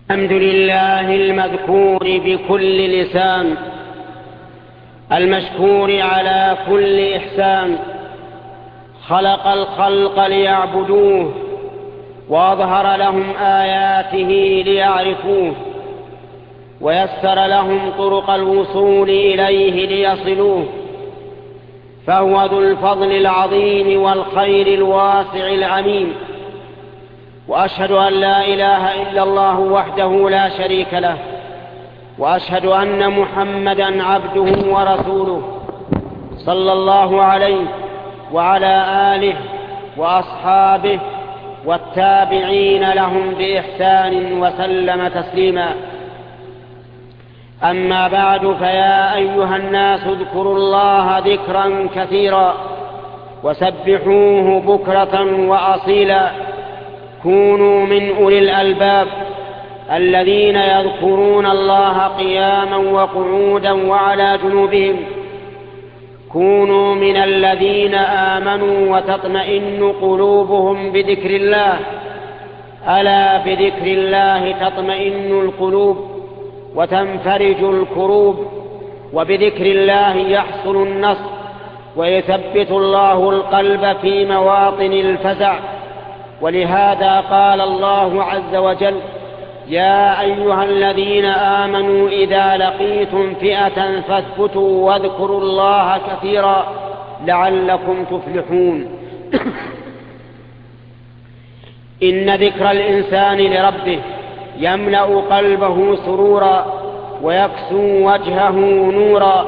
الحمد لله المذكور بكل لسان، المشكور على كل إحسان. خلق الخلق ليعبدوه، وأظهر لهم آياته ليعرفوه، ويسر لهم طرق الوصول إليه ليصلوه. فهو ذو الفضل العظيم والخير الواسع العميم. وأشهد أن لا إله إلا الله وحده لا شريك له، وأشهد أن محمدًا عبده ورسوله، صلى الله عليه وعلى آله وأصحابه والتابعين لهم بإحسان وسلم تسليما. أما بعد، فيا أيها الناس اذكروا الله ذكرا كثيرا، وسبحوه بكرة وأصيلا. كونوا من أولي الألباب الذين يذكرون الله قياما وقعودا وعلى جنوبهم. كونوا من الذين آمنوا وتطمئن قلوبهم بذكر الله. ألا بذكر الله تطمئن القلوب وتنفرج الكروب، وبذكر الله يحصل النصر، ويثبت الله القلب في مواطن الفزع. ولهذا قال الله عز وجل: يا أيها الذين آمنوا إذا لقيتم فئة فاثبتوا واذكروا الله كثيرا لعلكم تفلحون. إن ذكر الإنسان لربه يملأ قلبه سرورا، ويكسو وجهه نورا،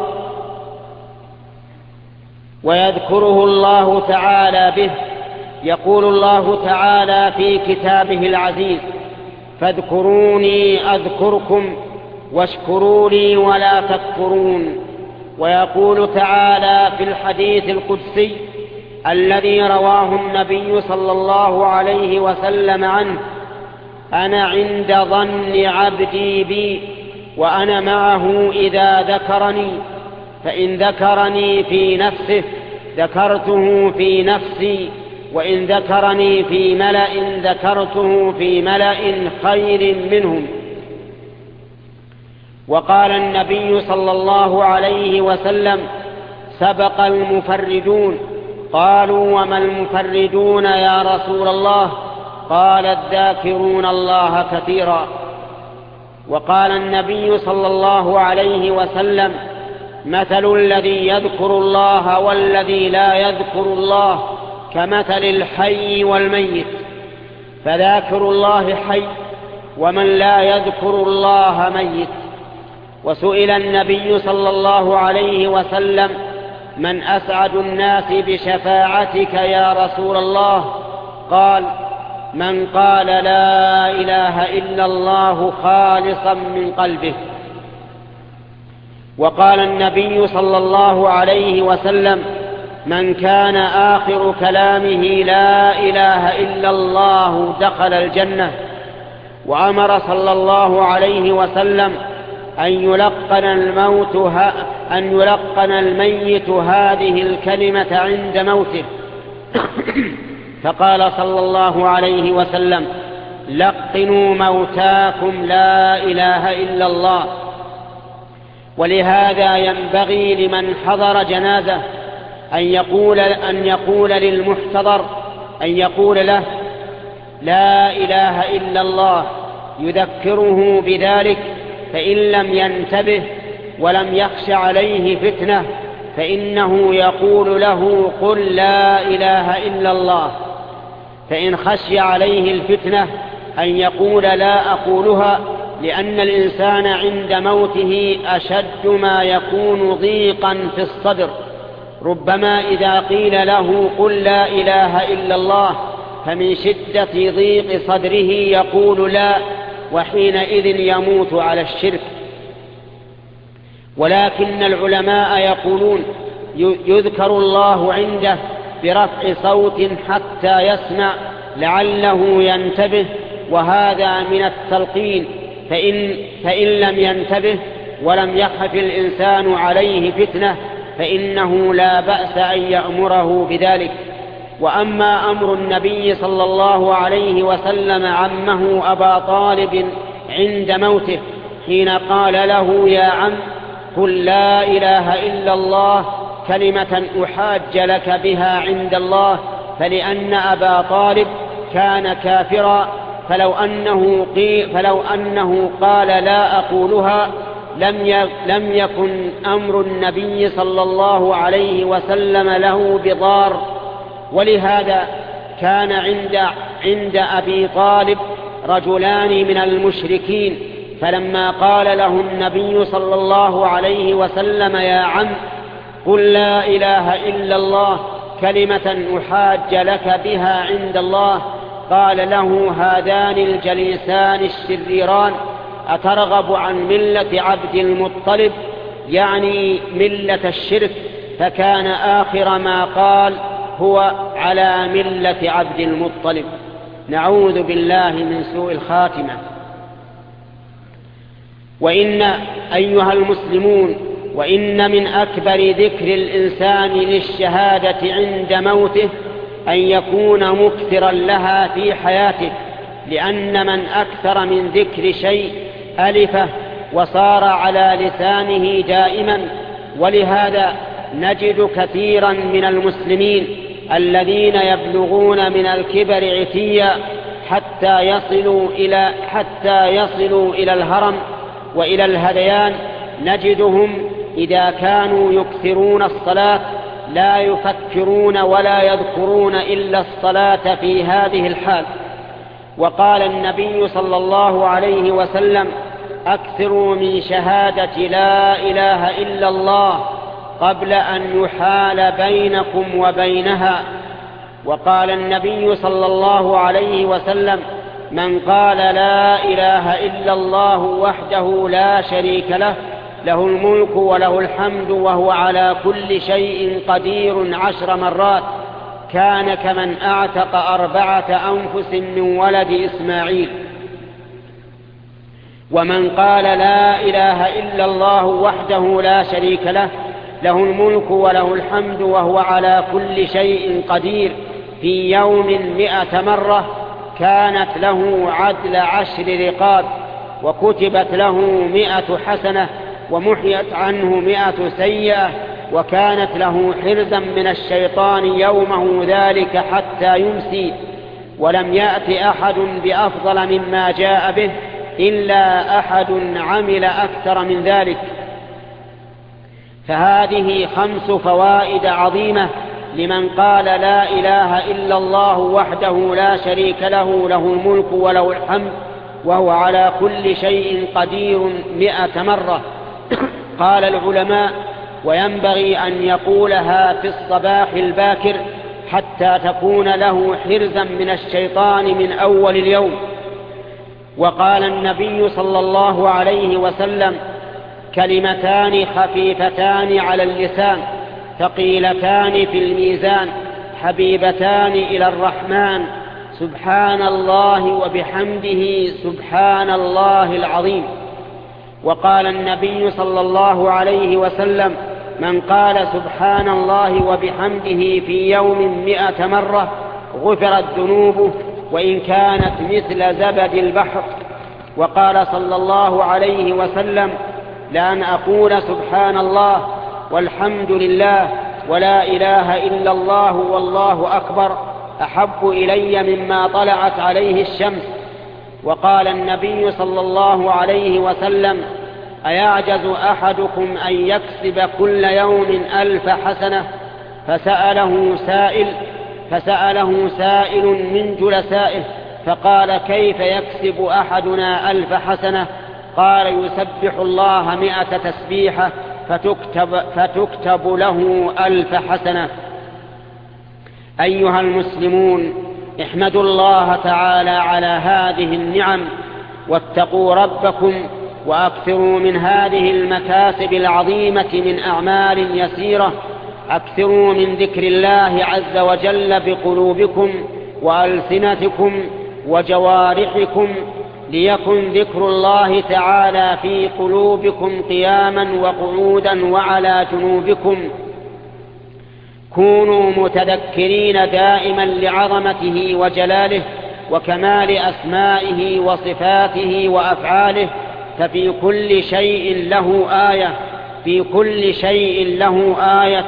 ويذكره الله تعالى به. يقول الله تعالى في كتابه العزيز: فاذكروني أذكركم واشكروا لي ولا تكفرون. ويقول تعالى في الحديث القدسي الذي رواه النبي صلى الله عليه وسلم عنه: أنا عند ظن عبدي بي، وأنا معه إذا ذكرني، فإن ذكرني في نفسه ذكرته في نفسي، وإن ذكرني في ملأ ذكرته في ملأ خير منهم. وقال النبي صلى الله عليه وسلم: سبق المفردون. قالوا: وما المفردون يا رسول الله؟ قال: الذاكرون الله كثيرا. وقال النبي صلى الله عليه وسلم: مثل الذي يذكر الله والذي لا يذكر الله كمثل الحي والميت، فذاكر الله حي، ومن لا يذكر الله ميت. وسئل النبي صلى الله عليه وسلم: من أسعد الناس بشفاعتك يا رسول الله؟ قال: من قال لا إله إلا الله خالصا من قلبه. وقال النبي صلى الله عليه وسلم: من كان آخر كلامه لا إله إلا الله دخل الجنة. وأمر صلى الله عليه وسلم أن يلقن الميت هذه الكلمة عند موته. فقال صلى الله عليه وسلم: لقنوا موتاكم لا إله إلا الله. ولهذا ينبغي لمن حضر جنازة أن يقول للمحتضر، أن يقول له: لا إله إلا الله، يذكره بذلك. فإن لم ينتبه ولم يخش عليه فتنة فإنه يقول له: قل لا إله إلا الله. فإن خشي عليه الفتنة أن يقول: لا أقولها، لأن الإنسان عند موته أشد ما يكون ضيقا في الصدر. ربما إذا قيل له: قل لا إله إلا الله، فمن شدة ضيق صدره يقول لا، وحينئذ يموت على الشرك. ولكن العلماء يقولون: يذكر الله عنده برفع صوت حتى يسمع لعله ينتبه، وهذا من التلقين. فإن لم ينتبه ولم يخف الإنسان عليه فتنة فإنه لا بأس أن يأمره بذلك. وأما أمر النبي صلى الله عليه وسلم عمه أبا طالب عند موته حين قال له: يا عم، قل لا إله إلا الله كلمة أحاج لك بها عند الله، فلأن أبا طالب كان كافرا، فلو أنه قال لا أقولها لم يكن أمر النبي صلى الله عليه وسلم له بضار. ولهذا كان عند أبي طالب رجلان من المشركين، فلما قال له النبي صلى الله عليه وسلم: يا عم، قل لا إله إلا الله كلمة أحاج لك بها عند الله، قال له هذان الجليسان الشريران: أترغب عن ملة عبد المطلب؟ يعني ملة الشرك. فكان آخر ما قال: هو على ملة عبد المطلب. نعوذ بالله من سوء الخاتمة. وإن أيها المسلمون، وإن من أكبر ذكر الإنسان للشهادة عند موته أن يكون مكثرا لها في حياته، لأن من أكثر من ذكر شيء ألفه وصار على لسانه دائما. ولهذا نجد كثيرا من المسلمين الذين يبلغون من الكبر عتيا حتى يصلوا إلى الهرم وإلى الهذيان، نجدهم إذا كانوا يكثرون الصلاة لا يفكرون ولا يذكرون إلا الصلاة في هذه الحال. وقال النبي صلى الله عليه وسلم: أكثروا من شهادة لا إله إلا الله قبل أن يحال بينكم وبينها. وقال النبي صلى الله عليه وسلم: من قال لا إله إلا الله وحده لا شريك له، له الملك وله الحمد وهو على كل شيء قدير 10 مرات، كان كمن أعتق 4 أنفس من ولد إسماعيل. ومن قال لا إله إلا الله وحده لا شريك له، له الملك وله الحمد وهو على كل شيء قدير، في يوم 100 مرة، كانت له عدل 10 رقاب، وكتبت له 100 حسنة، ومحيت عنه 100 سيئة، وكانت له حرزا من الشيطان يومه ذلك حتى يمسي. ولم يأت أحد بأفضل مما جاء به إلا أحد عمل أكثر من ذلك. فهذه 5 فوائد عظيمة لمن قال لا إله إلا الله وحده لا شريك له، له الملك وله الحمد وهو على كل شيء قدير 100 مرة. قال العلماء: وينبغي أن يقولها في الصباح الباكر حتى تكون له حرزا من الشيطان من أول اليوم. وقال النبي صلى الله عليه وسلم: كلمتان خفيفتان على اللسان ثقيلتان في الميزان حبيبتان إلى الرحمن، سبحان الله وبحمده سبحان الله العظيم. وقال النبي صلى الله عليه وسلم: من قال سبحان الله وبحمده في يوم 100 مرة غفرت ذنوبه وإن كانت مثل زبد البحر. وقال صلى الله عليه وسلم: لأن أقول سبحان الله والحمد لله ولا إله إلا الله والله أكبر أحب إلي مما طلعت عليه الشمس. وقال النبي صلى الله عليه وسلم: أيعجز أحدكم أن يكسب كل يوم 1000 حسنة؟ فسأله سائل من جلسائه فقال: كيف يكسب أحدنا 1000 حسنة؟ قال: يسبح الله 100 تسبيحة فتكتب له 1000 حسنة. أيها المسلمون، احمدوا الله تعالى على هذه النعم، واتقوا ربكم، وأكثروا من هذه المكاسب العظيمة من أعمال يسيرة. أكثروا من ذكر الله عز وجل بقلوبكم وألسنتكم وجوارحكم، ليكن ذكر الله تعالى في قلوبكم قياما وقعودا وعلى جنوبكم. كونوا متذكرين دائما لعظمته وجلاله، وكمال أسمائه وصفاته وأفعاله، ففي كل شيء له آية، في كل شيء له آية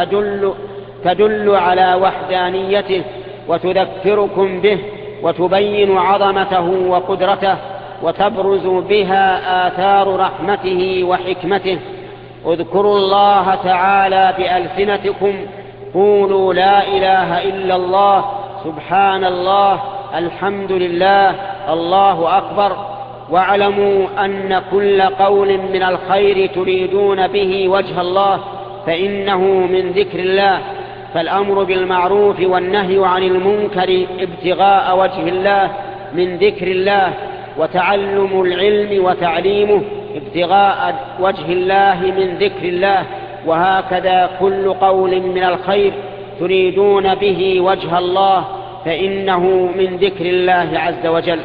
تدل على وحدانيته وتذكركم به وتبين عظمته وقدرته، وتبرز بها آثار رحمته وحكمته. اذكروا الله تعالى بألسنتكم، قولوا لا إله إلا الله، سبحان الله، الحمد لله، الله أكبر. واعلموا أن كل قول من الخير تريدون به وجه الله فإنه من ذكر الله، فالأمر بالمعروف والنهي عن المنكر ابتغاء وجه الله من ذكر الله، وتعلم العلم وتعليمه ابتغاء وجه الله من ذكر الله، وهكذا كل قول من الخير تريدون به وجه الله فإنه من ذكر الله عز وجل.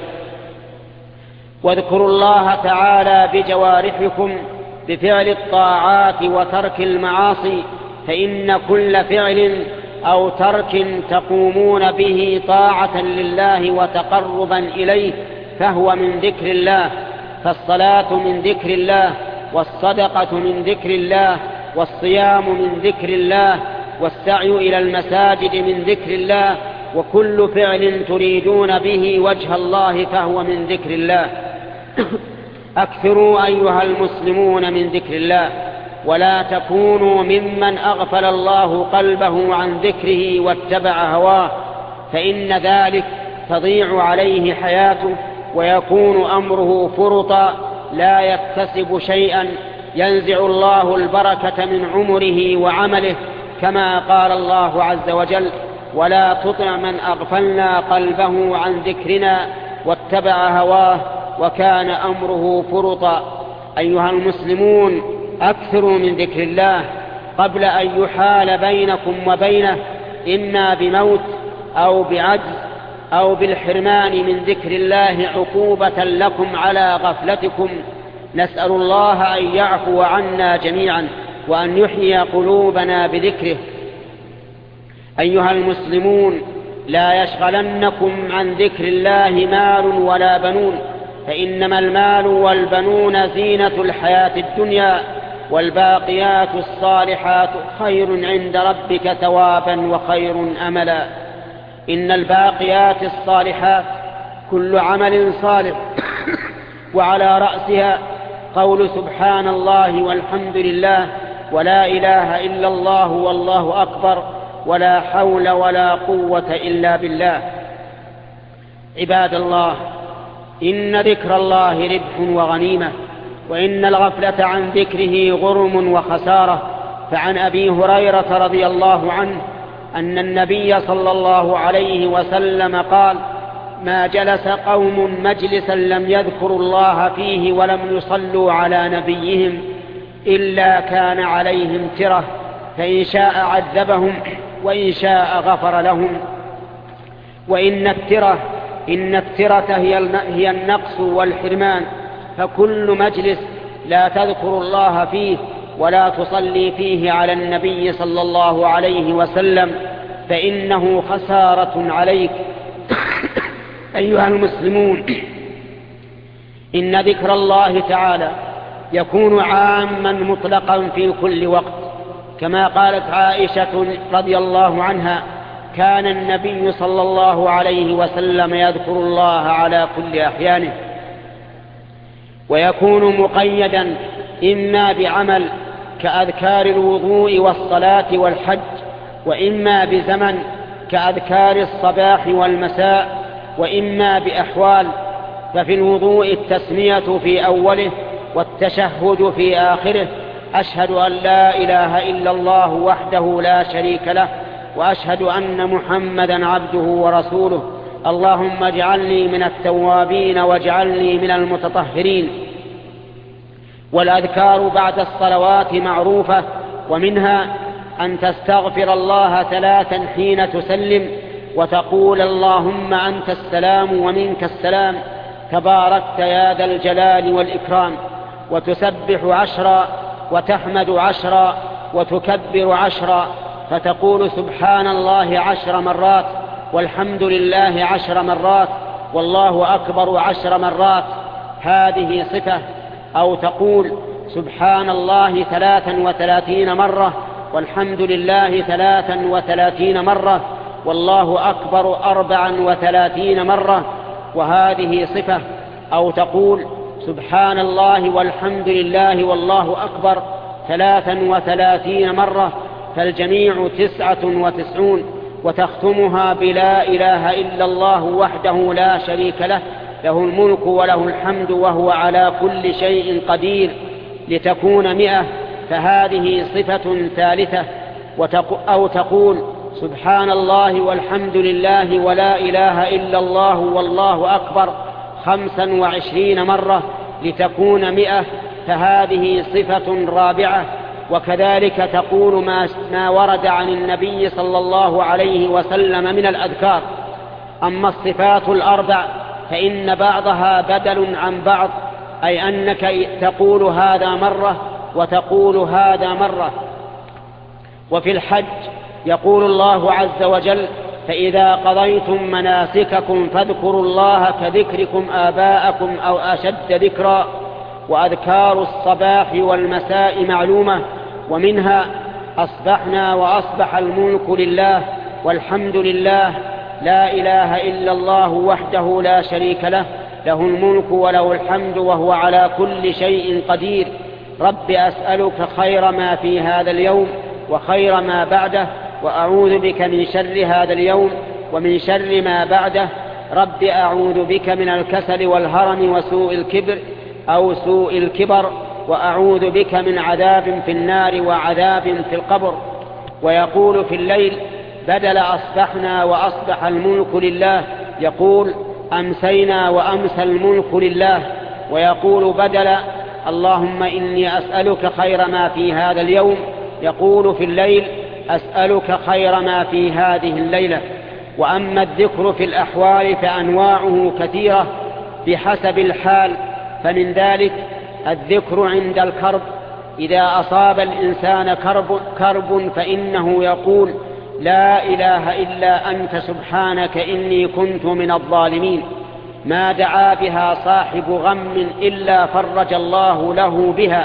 واذكروا الله تعالى بجوارحكم بفعل الطاعات وترك المعاصي، فإن كل فعل أو ترك تقومون به طاعة لله وتقربا إليه فهو من ذكر الله، فالصلاة من ذكر الله، والصدقة من ذكر الله، والصيام من ذكر الله، والسعي إلى المساجد من ذكر الله، وكل فعل تريدون به وجه الله فهو من ذكر الله. أكثروا أيها المسلمون من ذكر الله، ولا تكونوا ممن أغفل الله قلبه عن ذكره واتبع هواه، فإن ذلك تضيع عليه حياته ويكون أمره فرطا لا يكتسب شيئا، ينزع الله البركة من عمره وعمله، كما قال الله عز وجل: ولا تطع من أغفلنا قلبه عن ذكرنا واتبع هواه وكان أمره فرطا. أيها المسلمون، أكثروا من ذكر الله قبل أن يحال بينكم وبينه إما بموت أو بعجز أو بالحرمان من ذكر الله عقوبة لكم على غفلتكم. نسأل الله أن يعفو عنا جميعا وأن يحيي قلوبنا بذكره. أيها المسلمون، لا يشغلنكم عن ذكر الله مال ولا بنون، فإنما المال والبنون زينة الحياة الدنيا، والباقيات الصالحات خير عند ربك ثوابا وخير أملا. إن الباقيات الصالحات كل عمل صالح، وعلى رأسها قول سبحان الله والحمد لله ولا إله إلا الله والله أكبر ولا حول ولا قوة إلا بالله. عباد الله، إن ذكر الله ربح وغنيمة، وإن الغفلة عن ذكره غرم وخسارة. فعن أبي هريرة رضي الله عنه أن النبي صلى الله عليه وسلم قال: ما جلس قوم مجلسا لم يذكروا الله فيه ولم يصلوا على نبيهم إلا كان عليهم ترة، فإن شاء عذبهم وإن شاء غفر لهم. وإن الترة هي النقص والحرمان، فكل مجلس لا تذكر الله فيه ولا تصلي فيه على النبي صلى الله عليه وسلم فإنه خسارة عليك. أيها المسلمون، إن ذكر الله تعالى يكون عاما مطلقا في كل وقت، كما قالت عائشة رضي الله عنها: كان النبي صلى الله عليه وسلم يذكر الله على كل أحيانه. ويكون مقيدا إما بعمل كأذكار الوضوء والصلاة والحج، وإما بزمن كأذكار الصباح والمساء، وإما بأحوال. ففي الوضوء التسمية في أوله والتشهد في آخره: أشهد أن لا إله إلا الله وحده لا شريك له، وأشهد أن محمدا عبده ورسوله، اللهم اجعلني من التوابين واجعلني من المتطهرين. والأذكار بعد الصلوات معروفة، ومنها أن تستغفر الله 3 حين تسلم، وتقول: اللهم أنت السلام ومنك السلام، تباركت يا ذا الجلال والإكرام. وتسبح 10 وتحمد 10 وتكبر 10، فتقول: سبحان الله 10 مرات، والحمد لله 10 مرات، والله أكبر 10 مرات، هذه صفة. أو تقول سبحان الله 33 مرة، والحمد لله 33 مرة، والله أكبر 34 مرة، وهذه صفة. أو تقول سبحان الله والحمد لله والله أكبر 33 مرة، فالجميع 99، وتختمها بلا إله إلا الله وحده لا شريك له، له الملك وله الحمد وهو على كل شيء قدير، لتكون 100، فهذه صفة ثالثة. أو تقول سبحان الله والحمد لله ولا إله إلا الله والله أكبر 25 مرة، لتكون 100، فهذه صفة رابعة. وكذلك تقول ما ورد عن النبي صلى الله عليه وسلم من الأذكار. أما الصفات الأربع فإن بعضها بدل عن بعض، أي أنك تقول هذا مرة وتقول هذا مرة. وفي الحج يقول الله عز وجل: فإذا قضيتم مناسككم فاذكروا الله كذكركم آباءكم أو أشد ذكرا. وأذكار الصباح والمساء معلومة، ومنها أصبحنا وأصبح الملك لله والحمد لله لا إله إلا الله وحده لا شريك له، له الملك وله الحمد وهو على كل شيء قدير. رب أسألك خير ما في هذا اليوم وخير ما بعده، وأعوذ بك من شر هذا اليوم ومن شر ما بعده. رب أعوذ بك من الكسل والهرم وسوء الكبر أو سوء الكبر، وأعوذ بك من عذاب في النار وعذاب في القبر. ويقول في الليل بدل أصبحنا وأصبح الملك لله، يقول أمسينا وأمسى الملك لله. ويقول بدل اللهم إني أسألك خير ما في هذا اليوم، يقول في الليل أسألك خير ما في هذه الليلة. وأما الذكر في الأحوال فأنواعه كثيرة بحسب الحال، فمن ذلك الذكر عند الكرب، إذا أصاب الإنسان كرب فإنه يقول لا إله إلا أنت سبحانك إني كنت من الظالمين، ما دعا بها صاحب غم إلا فرج الله له بها.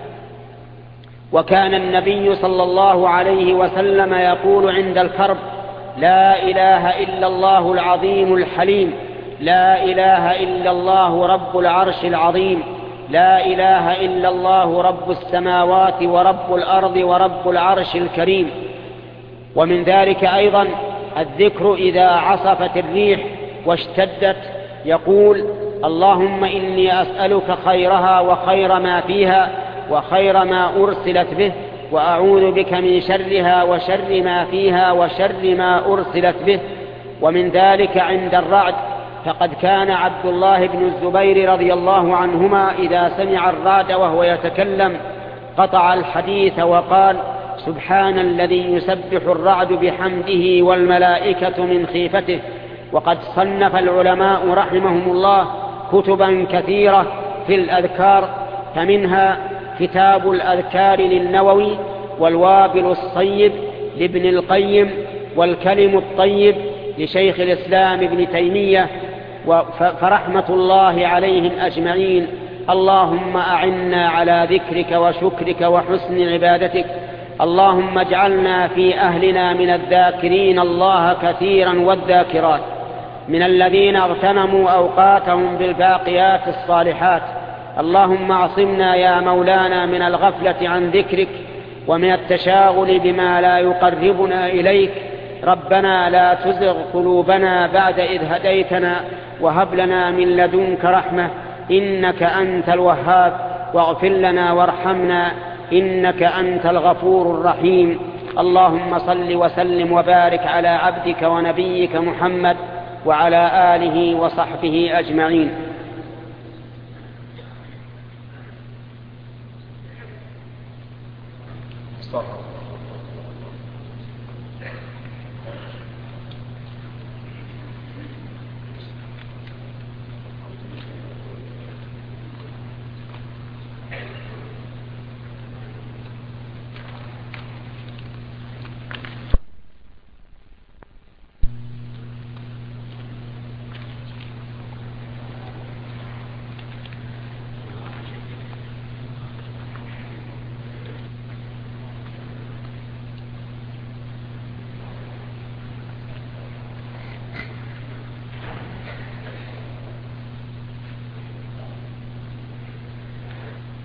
وكان النبي صلى الله عليه وسلم يقول عند الكرب: لا إله إلا الله العظيم الحليم، لا إله إلا الله رب العرش العظيم، لا إله إلا الله رب السماوات ورب الأرض ورب العرش الكريم. ومن ذلك أيضا الذكر إذا عصفت الريح واشتدت، يقول اللهم إني أسألك خيرها وخير ما فيها وخير ما أرسلت به، وأعوذ بك من شرها وشر ما فيها وشر ما أرسلت به. ومن ذلك عند الرعد، فقد كان عبد الله بن الزبير رضي الله عنهما إذا سمع الرعد وهو يتكلم قطع الحديث وقال: سبحان الذي يسبح الرعد بحمده والملائكة من خيفته. وقد صنف العلماء رحمهم الله كتبا كثيرة في الأذكار، فمنها كتاب الأذكار للنووي، والوابل الصيب لابن القيم، والكلم الطيب لشيخ الإسلام ابن تيمية، فرحمة الله عليهم أجمعين. اللهم أعنا على ذكرك وشكرك وحسن عبادتك. اللهم اجعلنا في أهلنا من الذاكرين الله كثيرا والذاكرات، من الذين اغتنموا أوقاتهم بالباقيات الصالحات. اللهم اعصمنا يا مولانا من الغفلة عن ذكرك ومن التشاغل بما لا يقربنا إليك. ربنا لا تزغ قلوبنا بعد إذ هديتنا وهب لنا من لدنك رحمة إنك أنت الوهاب، واغفر لنا وارحمنا إنك أنت الغفور الرحيم. اللهم صل وسلم وبارك على عبدك ونبيك محمد وعلى آله وصحبه أجمعين.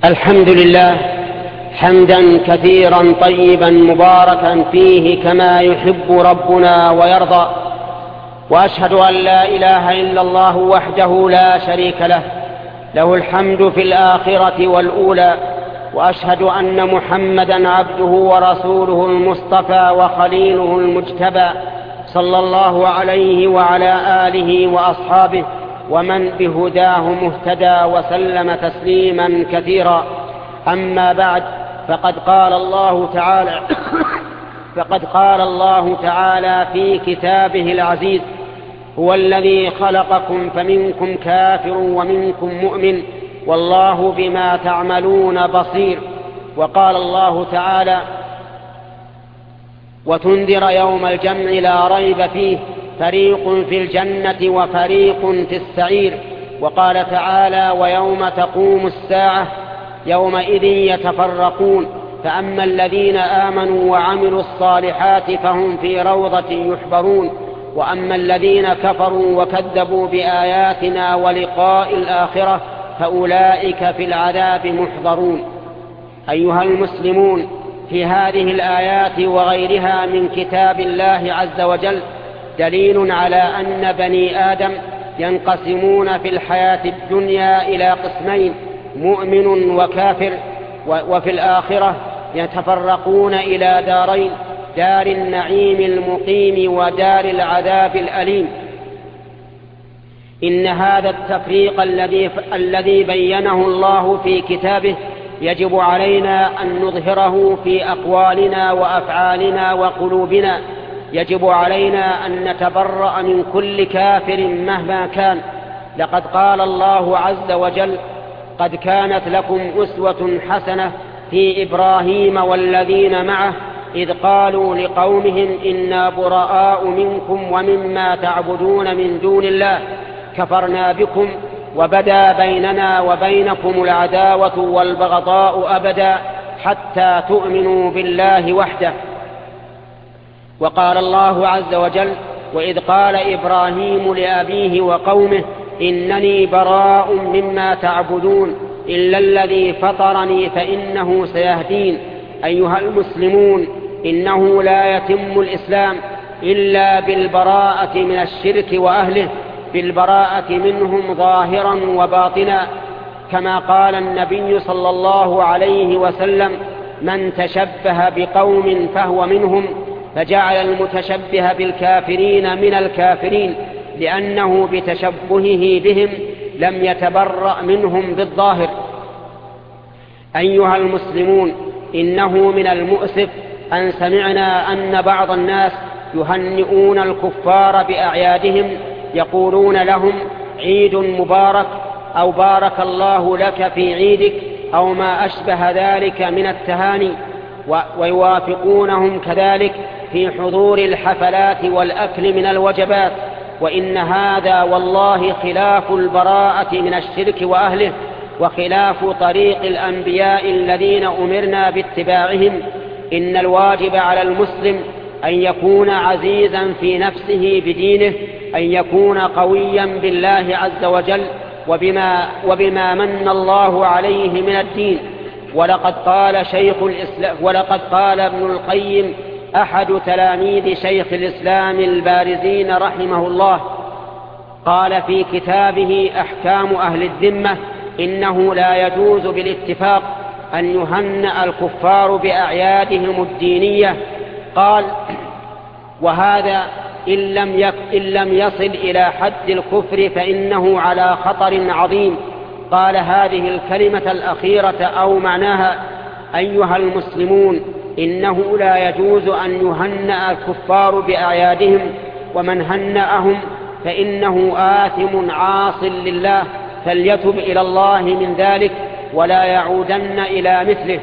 الحمد لله حمدا كثيرا طيبا مباركا فيه كما يحب ربنا ويرضى، وأشهد أن لا إله إلا الله وحده لا شريك له، له الحمد في الآخرة والأولى، وأشهد أن محمدا عبده ورسوله المصطفى وخليله المجتبى، صلى الله عليه وعلى آله وأصحابه ومن بهداه مهتدى وسلم تسليما كثيرا. أما بعد، فقد قال الله تعالى في كتابه العزيز: هو الذي خلقكم فمنكم كافر ومنكم مؤمن والله بما تعملون بصير. وقال الله تعالى: وتنذر يوم الجمع لا ريب فيه فريق في الجنة وفريق في السعير. وقال تعالى: ويوم تقوم الساعة يومئذ يتفرقون، فأما الذين آمنوا وعملوا الصالحات فهم في روضة يحبرون، وأما الذين كفروا وكذبوا بآياتنا ولقاء الآخرة فأولئك في العذاب محضرون. أيها المسلمون، في هذه الآيات وغيرها من كتاب الله عز وجل دليل على أن بني آدم ينقسمون في الحياة الدنيا إلى قسمين: مؤمن وكافر، وفي الآخرة يتفرقون إلى دارين: دار النعيم المقيم ودار العذاب الأليم. إن هذا التفريق الذي بينه الله في كتابه يجب علينا أن نظهره في أقوالنا وأفعالنا وقلوبنا. يجب علينا أن نتبرأ من كل كافر مهما كان. لقد قال الله عز وجل: قد كانت لكم أسوة حسنة في إبراهيم والذين معه إذ قالوا لقومهم إنا براء منكم ومما تعبدون من دون الله كفرنا بكم وبدا بيننا وبينكم العداوة والبغضاء أبدا حتى تؤمنوا بالله وحده. وقال الله عز وجل: وإذ قال إبراهيم لأبيه وقومه إنني براء مما تعبدون إلا الذي فطرني فإنه سيهدين. أيها المسلمون، إنه لا يتم الإسلام إلا بالبراءة من الشرك وأهله، بالبراءة منهم ظاهرا وباطنا، كما قال النبي صلى الله عليه وسلم: من تشبه بقوم فهو منهم، فجعل المتشبه بالكافرين من الكافرين، لأنه بتشبهه بهم لم يتبرأ منهم بالظاهر. أيها المسلمون، إنه من المؤسف أن سمعنا أن بعض الناس يهنئون الكفار بأعيادهم، يقولون لهم: عيد مبارك، أو بارك الله لك في عيدك، أو ما أشبه ذلك من التهاني، ويوافقونهم كذلك في حضور الحفلات والأكل من الوجبات. وإن هذا والله خلاف البراءة من الشرك وأهله، وخلاف طريق الأنبياء الذين أمرنا باتباعهم. إن الواجب على المسلم أن يكون عزيزا في نفسه بدينه، أن يكون قويا بالله عز وجل وبما من الله عليه من الدين. ولقد قال ابن القيم أحد تلاميذ شيخ الإسلام البارزين رحمه الله، قال في كتابه أحكام أهل الذمة: إنه لا يجوز بالاتفاق أن يهنأ الكفار بأعيادهم الدينية. قال: وهذا إن لم يصل إلى حد الكفر فإنه على خطر عظيم. قال هذه الكلمة الأخيرة أو معناها: أيها المسلمون، إنه لا يجوز أن يهنأ الكفار بأعيادهم، ومن هنأهم فإنه آثم عاص لله، فليتب إلى الله من ذلك ولا يعودن إلى مثله.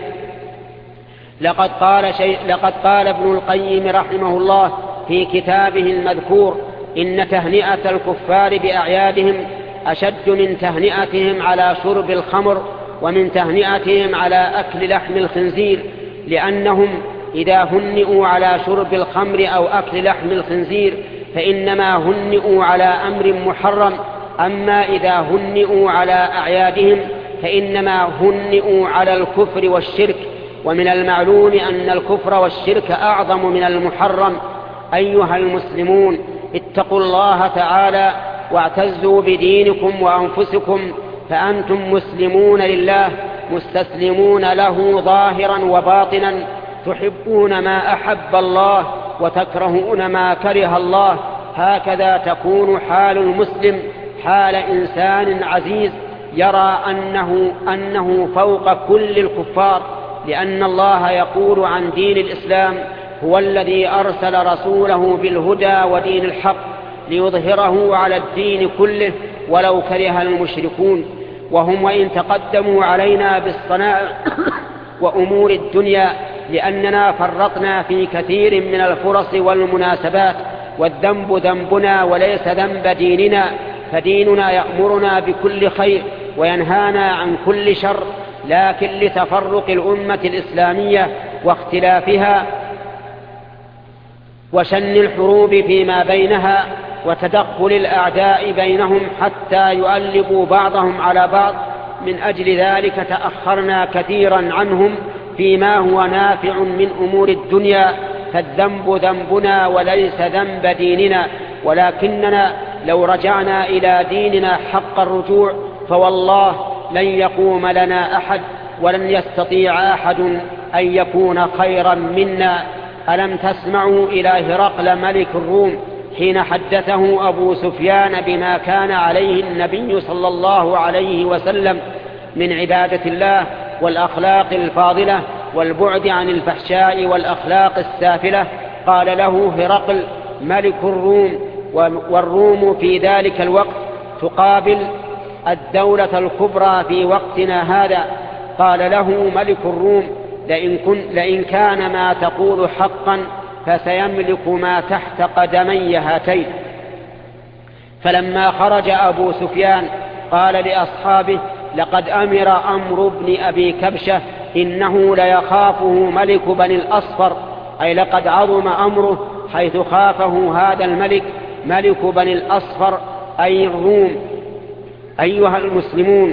لقد قال ابن القيم رحمه الله في كتابه المذكور: إن تهنئة الكفار بأعيادهم أشد من تهنئتهم على شرب الخمر، ومن تهنئتهم على أكل لحم الخنزير، لأنهم إذا هنئوا على شرب الخمر أو أكل لحم الخنزير فإنما هنئوا على أمر محرم، أما إذا هنئوا على أعيادهم فإنما هنئوا على الكفر والشرك، ومن المعلوم أن الكفر والشرك أعظم من المحرم. أيها المسلمون، اتقوا الله تعالى واعتزوا بدينكم وأنفسكم، فأنتم مسلمون لله مستسلمون له ظاهرا وباطنا، تحبون ما أحب الله وتكرهون ما كره الله. هكذا تكون حال المسلم حال إنسان عزيز يرى أنه فوق كل الكفار، لأن الله يقول عن دين الإسلام: هو الذي أرسل رسوله بالهدى ودين الحق ليظهره على الدين كله ولو كره المشركون. وهم وإن تقدموا علينا بالصنائع وأمور الدنيا لأننا فرطنا في كثير من الفرص والمناسبات، والذنب ذنبنا وليس ذنب ديننا، فديننا يأمرنا بكل خير وينهانا عن كل شر، لكن لتفرق الأمة الإسلامية واختلافها وشن الحروب فيما بينها وتدخل الأعداء بينهم حتى يؤلبوا بعضهم على بعض، من أجل ذلك تأخرنا كثيرا عنهم فيما هو نافع من أمور الدنيا، فالذنب ذنبنا وليس ذنب ديننا. ولكننا لو رجعنا إلى ديننا حق الرجوع فوالله لن يقوم لنا أحد ولن يستطيع أحد أن يكون خيرا منا. ألم تسمعوا إلى هرقل ملك الروم حين حدثه أبو سفيان بما كان عليه النبي صلى الله عليه وسلم من عبادة الله والأخلاق الفاضلة والبعد عن الفحشاء والأخلاق السافلة؟ قال له هرقل ملك الروم، والروم في ذلك الوقت تقابل الدولة الكبرى في وقتنا هذا، قال له ملك الروم: لئن كان ما تقول حقا فسيملك ما تحت قدمي هاتين. فلما خرج أبو سفيان قال لأصحابه: لقد أمر أمر بن أبي كبشة إنه ليخافه ملك بني الأصفر، أي لقد عظم أمره حيث خافه هذا الملك ملك بني الأصفر أي الروم. أيها المسلمون،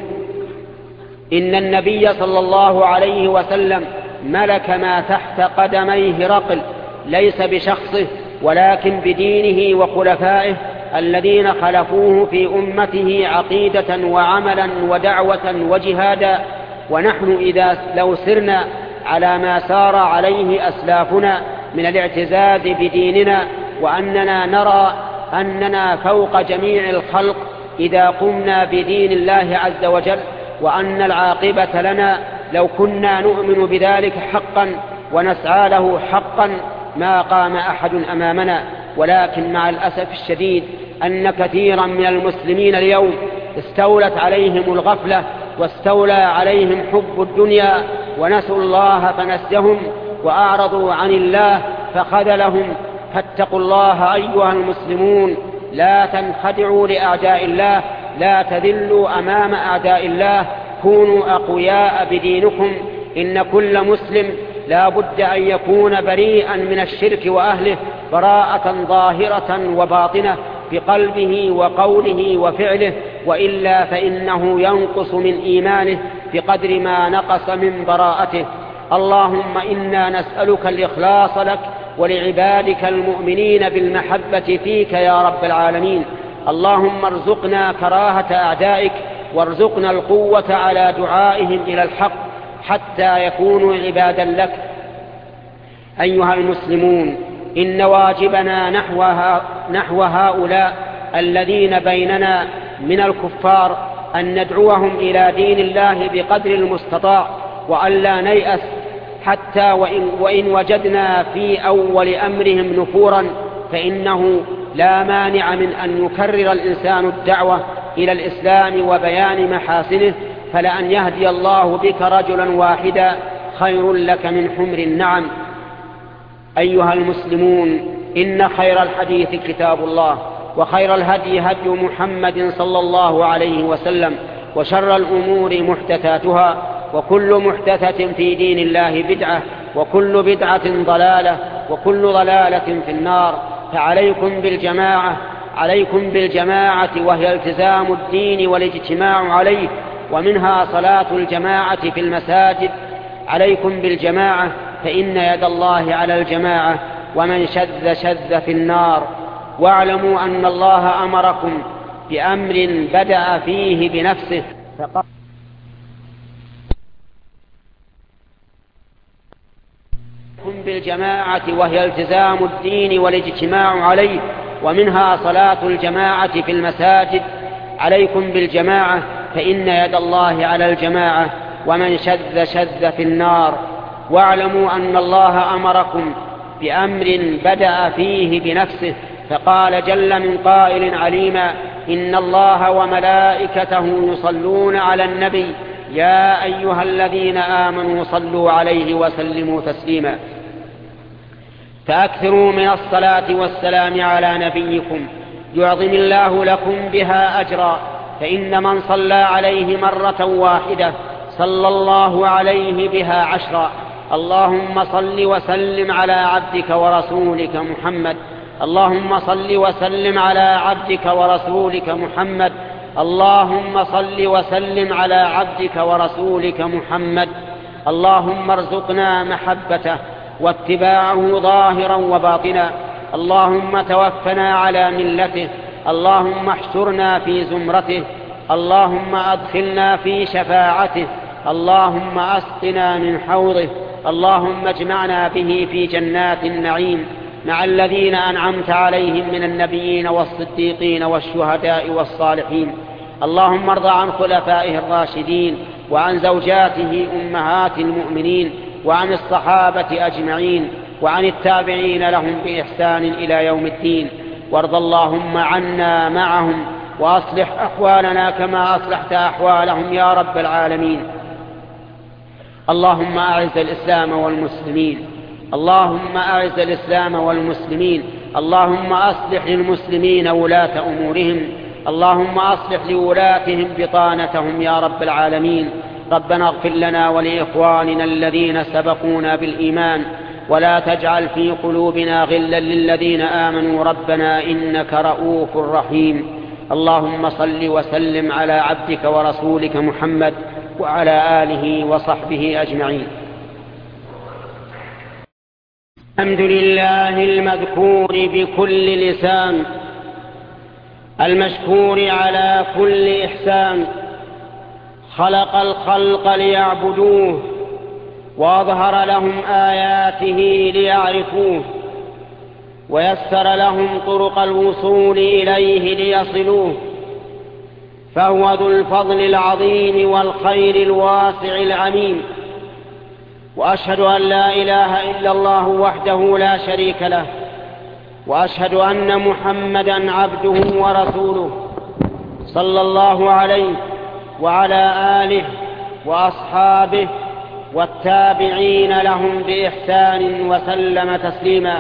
إن النبي صلى الله عليه وسلم ملك ما تحت قدمي هرقل ليس بشخصه ولكن بدينه وخلفائه الذين خلفوه في أمته عقيدة وعملا ودعوة وجهادا. ونحن إذا لو سرنا على ما سار عليه أسلافنا من الاعتزاز بديننا وأننا نرى أننا فوق جميع الخلق إذا قمنا بدين الله عز وجل وأن العاقبة لنا، لو كنا نؤمن بذلك حقا ونسعى له حقا ما قام أحد أمامنا. ولكن مع الأسف الشديد أن كثيرا من المسلمين اليوم استولت عليهم الغفلة واستولى عليهم حب الدنيا ونسوا الله فنسيهم وأعرضوا عن الله فخذلهم. فاتقوا الله أيها المسلمون، لا تنخدعوا لأعداء الله، لا تذلوا أمام أعداء الله، كونوا أقوياء بدينكم. إن كل مسلم لا بد أن يكون بريئا من الشرك وأهله براءة ظاهرة وباطنة بقلبه وقوله وفعله، وإلا فإنه ينقص من إيمانه بقدر ما نقص من براءته. اللهم إنا نسألك الإخلاص لك ولعبادك المؤمنين بالمحبة فيك يا رب العالمين. اللهم ارزقنا كراهة أعدائك وارزقنا القوة على دعائهم إلى الحق حتى يكونوا عبادا لك. أيها المسلمون، إن واجبنا نحو هؤلاء الذين بيننا من الكفار أن ندعوهم إلى دين الله بقدر المستطاع، وألا نيأس حتى وإن وجدنا في أول أمرهم نفورا، فإنه لا مانع من أن يكرر الإنسان الدعوة إلى الإسلام وبيان محاسنه، فلأن يهدي الله بك رجلا واحدا خير لك من حمر النعم. أيها المسلمون، إن خير الحديث كتاب الله، وخير الهدي هدي محمد صلى الله عليه وسلم، وشر الأمور محدثاتها، وكل محدثة في دين الله بدعة، وكل بدعة ضلالة، وكل ضلالة في النار. فعليكم بالجماعة، عليكم بالجماعة وهي التزام الدين والاجتماع عليه، ومنها صلاة الجماعة في المساجد، عليكم بالجماعة فإن يد الله على الجماعة، ومن شذ شذ في النار. واعلموا أن الله أمركم بأمر بدأ فيه بنفسه فقال بالجماعة، وهي التزام الدين والاجتماع عليه. ومنها صلاة الجماعة في المساجد، عليكم بالجماعة فإن يد الله على الجماعة، ومن شذ شذ في النار. واعلموا أن الله أمركم بأمر بدأ فيه بنفسه فقال جل من قائل عليما: إن الله وملائكته يصلون على النبي يا أيها الذين آمنوا صلوا عليه وسلموا تسليما. فأكثروا من الصلاة والسلام على نبيكم يعظم الله لكم بها أجرا، فإن من صلى عليه مرة واحدة صلى الله عليه بها 10. اللهم صل وسلم على عبدك ورسولك محمد. اللهم صل وسلم على عبدك ورسولك محمد. اللهم صل وسلم على عبدك ورسولك محمد. اللهم ارزقنا محبته واتباعه ظاهرا وباطنا. اللهم توفنا على ملته. اللهم احشرنا في زمرته. اللهم أدخلنا في شفاعته. اللهم أسقنا من حوضه. اللهم اجمعنا به في جنات النعيم مع الذين أنعمت عليهم من النبيين والصديقين والشهداء والصالحين. اللهم ارض عن خلفائه الراشدين وعن زوجاته أمهات المؤمنين وعن الصحابة أجمعين وعن التابعين لهم بإحسان إلى يوم الدين. وارض اللهم عنا معهم وأصلح أحوالنا كما أصلحت أحوالهم يا رب العالمين. اللهم أعز الإسلام والمسلمين. اللهم أعز الإسلام والمسلمين. اللهم أصلح للمسلمين ولاة أمورهم. اللهم أصلح لولاتهم بطانتهم يا رب العالمين. ربنا اغفر لنا ولإخواننا الذين سبقونا بالإيمان، ولا تجعل في قلوبنا غلا للذين آمنوا ربنا إنك رؤوف رحيم. اللهم صل وسلم على عبدك ورسولك محمد وعلى آله وصحبه أجمعين. الحمد لله المذكور بكل لسان، المشكور على كل إحسان. خلق الخلق ليعبدوه، وأظهر لهم آياته ليعرفوه، ويسر لهم طرق الوصول إليه ليصلوه. فهو ذو الفضل العظيم والخير الواسع العميم. وأشهد أن لا إله إلا الله وحده لا شريك له، وأشهد أن محمدًا عبده ورسوله صلى الله عليه وعلى آله وأصحابه والتابعين لهم بإحسان وسلم تسليما.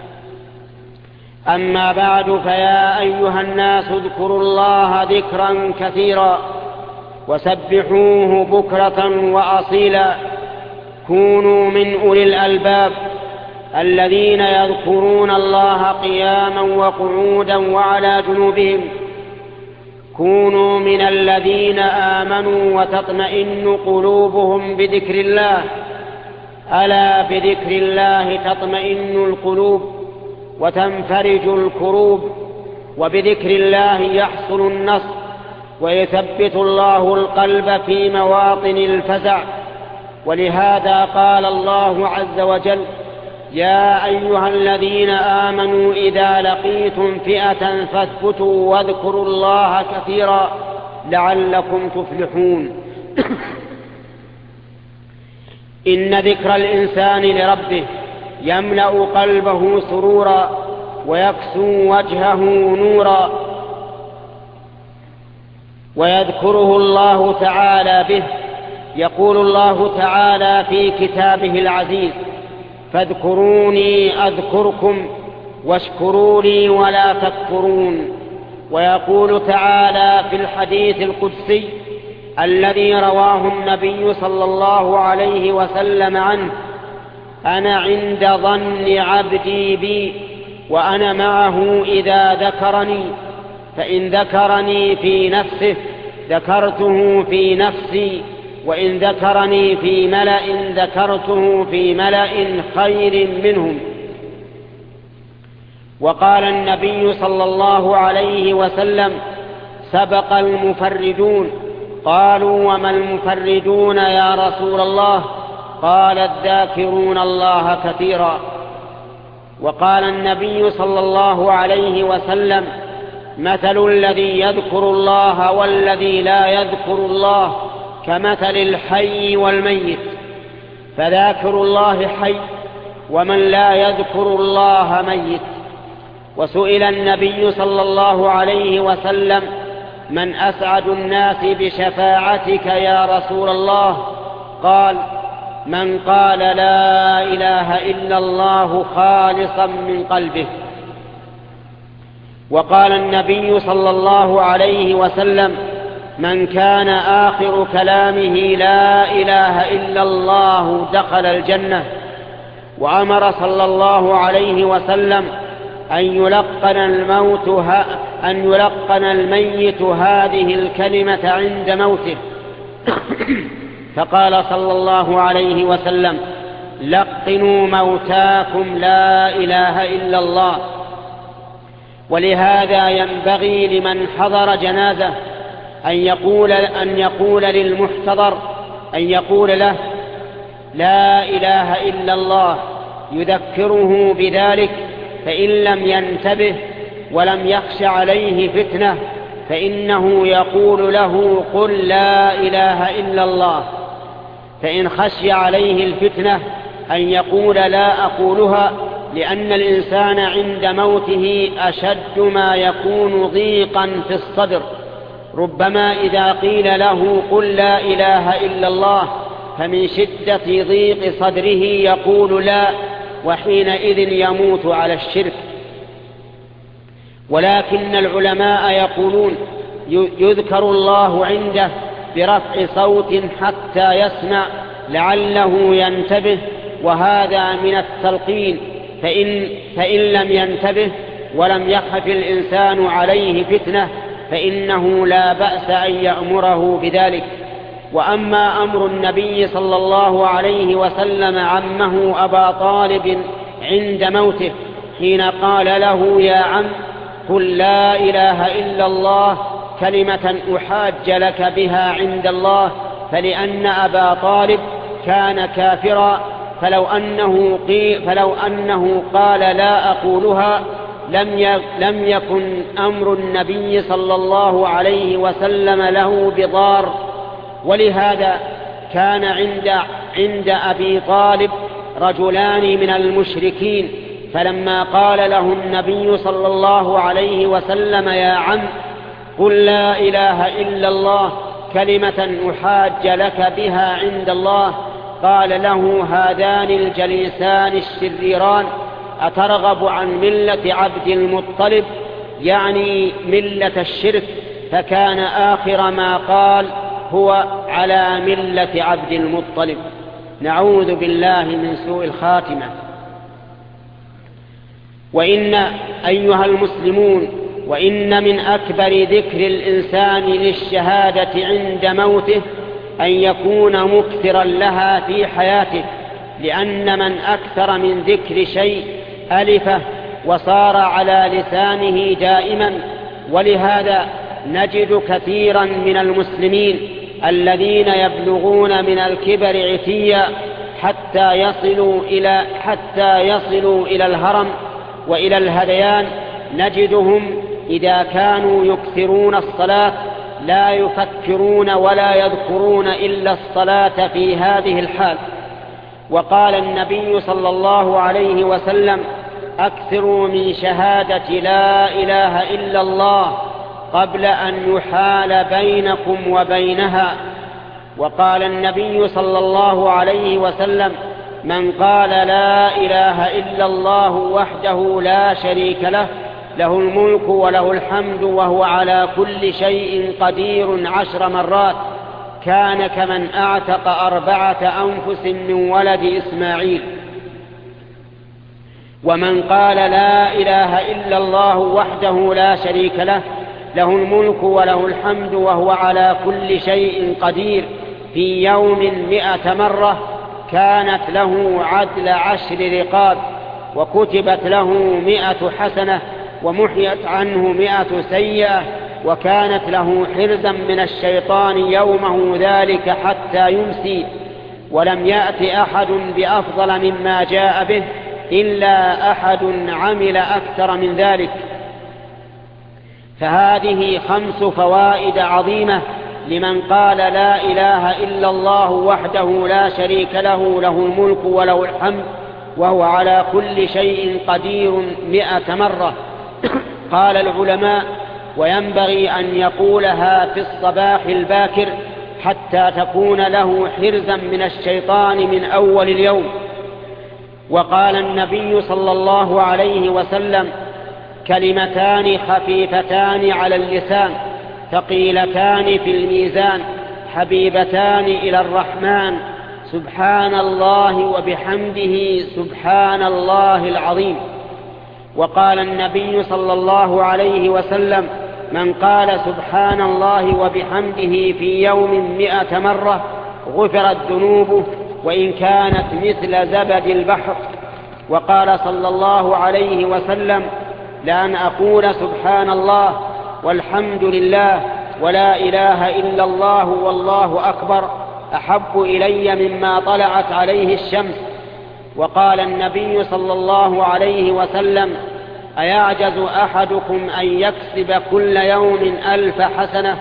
أما بعد، فيا أيها الناس اذكروا الله ذكرا كثيرا وسبحوه بكرة وأصيلا. كونوا من أولي الألباب الذين يذكرون الله قياما وقعودا وعلى جنوبهم. كونوا من الذين آمنوا وتطمئن قلوبهم بذكر الله. ألا بذكر الله تطمئن القلوب وتنفرج الكروب، وبذكر الله يحصل النصر ويثبت الله القلب في مواطن الفزع. ولهذا قال الله عز وجل: يا أيها الذين آمنوا إذا لقيتم فئة فاثبتوا واذكروا الله كثيرا لعلكم تفلحون. إن ذكر الإنسان لربه يملأ قلبه سرورا ويكسو وجهه نورا، ويذكره الله تعالى به. يقول الله تعالى في كتابه العزيز: فاذكروني أذكركم واشكروا لي ولا تكفرون. ويقول تعالى في الحديث القدسي الذي رواه النبي صلى الله عليه وسلم عنه: أنا عند ظن عبدي بي وأنا معه إذا ذكرني، فإن ذكرني في نفسه ذكرته في نفسي، وإن ذكرني في ملأ ذكرته في ملأ خير منهم. وقال النبي صلى الله عليه وسلم: سبق المفردون. قالوا: وما المفردون يا رسول الله؟ قال: الذاكرون الله كثيرا. وقال النبي صلى الله عليه وسلم: مثل الذي يذكر الله والذي لا يذكر الله كمثل الحي والميت، فذاكر الله حي ومن لا يذكر الله ميت. وسئل النبي صلى الله عليه وسلم: من أسعد الناس بشفاعتك يا رسول الله؟ قال: من قال لا إله إلا الله خالصا من قلبه. وقال النبي صلى الله عليه وسلم: من كان آخر كلامه لا إله إلا الله دخل الجنة. وأمر صلى الله عليه وسلم أن يلقن الميت هذه الكلمة عند موته، فقال صلى الله عليه وسلم: لقنوا موتاكم لا إله إلا الله. ولهذا ينبغي لمن حضر جنازة أن يقول للمحتضر، أن يقول له: لا إله إلا الله، يذكره بذلك، فإن لم ينتبه ولم يخش عليه فتنة فإنه يقول له: قل لا إله إلا الله. فإن خشي عليه الفتنة أن يقول: لا أقولها، لأن الإنسان عند موته أشد ما يكون ضيقا في الصدر، ربما إذا قيل له: قل لا إله إلا الله، فمن شدة ضيق صدره يقول لا، وحينئذ يموت على الشرك. ولكن العلماء يقولون: يذكر الله عنده برفع صوت حتى يسمع لعله ينتبه، وهذا من التلقين، فإن لم ينتبه ولم يخف الإنسان عليه فتنة فإنه لا بأس أن يأمره بذلك. وأما أمر النبي صلى الله عليه وسلم عمه أبا طالب عند موته حين قال له: يا عم، قل لا إله إلا الله كلمة أحاج لك بها عند الله، فلأن أبا طالب كان كافرا، فلو أنه قال لا أقولها لم يكن أمر النبي صلى الله عليه وسلم له بضار. ولهذا كان عند أبي طالب رجلان من المشركين، فلما قال له النبي صلى الله عليه وسلم: يا عم، قل لا إله إلا الله كلمة أحاج لك بها عند الله، قال له هذان الجليسان الشريران: أترغب عن ملة عبد المطلب؟ يعني ملة الشرك. فكان آخر ما قال: هو على ملة عبد المطلب. نعوذ بالله من سوء الخاتمة. وإن أيها المسلمون، وإن من أكبر ذكر الإنسان للشهادة عند موته أن يكون مكثرا لها في حياته، لأن من أكثر من ذكر شيء ألفه وصار على لسانه دائما. ولهذا نجد كثيرا من المسلمين الذين يبلغون من الكبر عتيا حتى يصلوا إلى الهرم وإلى الهذيان، نجدهم إذا كانوا يكثرون الصلاة لا يفكرون ولا يذكرون إلا الصلاة في هذه الحال. وقال النبي صلى الله عليه وسلم: أكثروا من شهادة لا إله إلا الله قبل أن يحال بينكم وبينها. وقال النبي صلى الله عليه وسلم: من قال لا إله إلا الله وحده لا شريك له، له الملك وله الحمد وهو على كل شيء قدير 10 مرات، كان كمن أعتق 4 أنفس من ولد إسماعيل. ومن قال لا إله إلا الله وحده لا شريك له، له الملك وله الحمد وهو على كل شيء قدير في يوم 100 مرة كانت له عدل 10 رقاب، وكتبت له 100 حسنة، ومحيت عنه 100 سيئة، وكانت له حرزا من الشيطان يومه ذلك حتى يمسي. ولم يأت أحد بأفضل مما جاء به إلا أحد عمل أكثر من ذلك. فهذه 5 فوائد عظيمة لمن قال لا إله إلا الله وحده لا شريك له، له الملك وله الحمد وهو على كل شيء قدير 100 مرة. قال العلماء: وينبغي أن يقولها في الصباح الباكر حتى تكون له حرزا من الشيطان من أول اليوم. وقال النبي صلى الله عليه وسلم: كلمتان خفيفتان على اللسان ثقيلتان في الميزان حبيبتان إلى الرحمن، سبحان الله وبحمده سبحان الله العظيم. وقال النبي صلى الله عليه وسلم: من قال سبحان الله وبحمده في يوم 100 مرة غفرت ذنوبه وإن كانت مثل زبد البحر. وقال صلى الله عليه وسلم: لأن أقول سبحان الله والحمد لله ولا إله إلا الله والله أكبر أحب إلي مما طلعت عليه الشمس. وقال النبي صلى الله عليه وسلم: أيعجز أحدكم أن يكسب كل يوم 1000 حسنة؟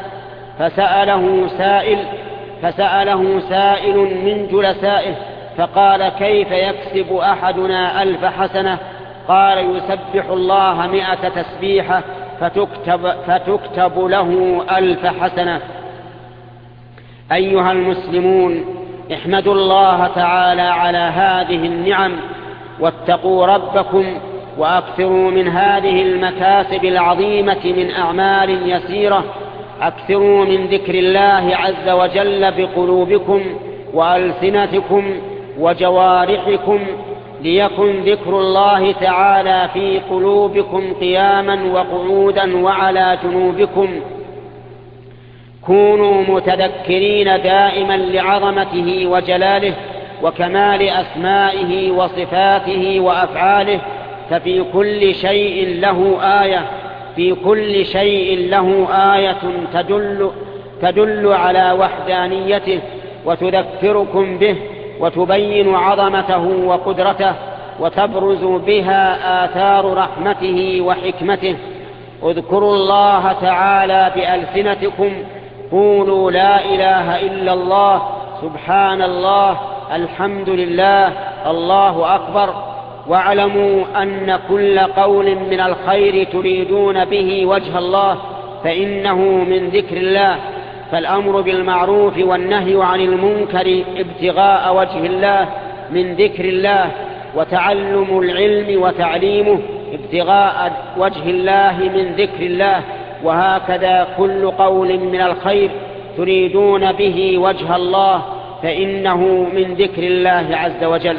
فسأله سائل من جلسائه فقال: كيف يكسب أحدنا 1000 حسنة؟ قال: يسبح الله 100 تسبيحة فتكتب له 1000 حسنة. أيها المسلمون، احمدوا الله تعالى على هذه النعم، واتقوا ربكم، وأكثروا من هذه المكاسب العظيمة من أعمال يسيرة. أكثروا من ذكر الله عز وجل بقلوبكم وألسنتكم وجوارحكم، ليكن ذكر الله تعالى في قلوبكم قياما وقعودا وعلى جنوبكم. كونوا متذكرين دائما لعظمته وجلاله وكمال أسمائه وصفاته وأفعاله، ففي كل شيء له آية، في كل شيء له آية تدل على وحدانيته وتذكركم به وتبين عظمته وقدرته، وتبرز بها آثار رحمته وحكمته. اذكروا الله تعالى بألسنتكم، قولوا لا إله إلا الله، سبحان الله، الحمد لله، الله أكبر. واعلموا أن كل قول من الخير تريدون به وجه الله فإنه من ذكر الله. فالأمر بالمعروف والنهي عن المنكر ابتغاء وجه الله من ذكر الله، وتعلم العلم وتعليمه ابتغاء وجه الله من ذكر الله. وهكذا كل قول من الخير تريدون به وجه الله فإنه من ذكر الله عز وجل.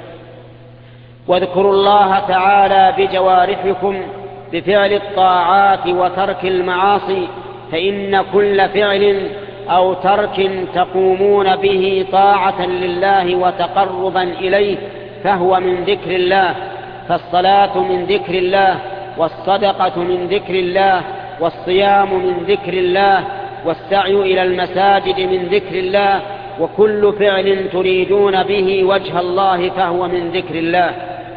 واذكروا الله تعالى بجوارحكم بفعل الطاعات وترك المعاصي، فإن كل فعل أو ترك تقومون به طاعة لله وتقربا إليه فهو من ذكر الله. فالصلاة من ذكر الله، والصدقة من ذكر الله، والصيام من ذكر الله، والسعي إلى المساجد من ذكر الله، وكل فعل تريدون به وجه الله فهو من ذكر الله.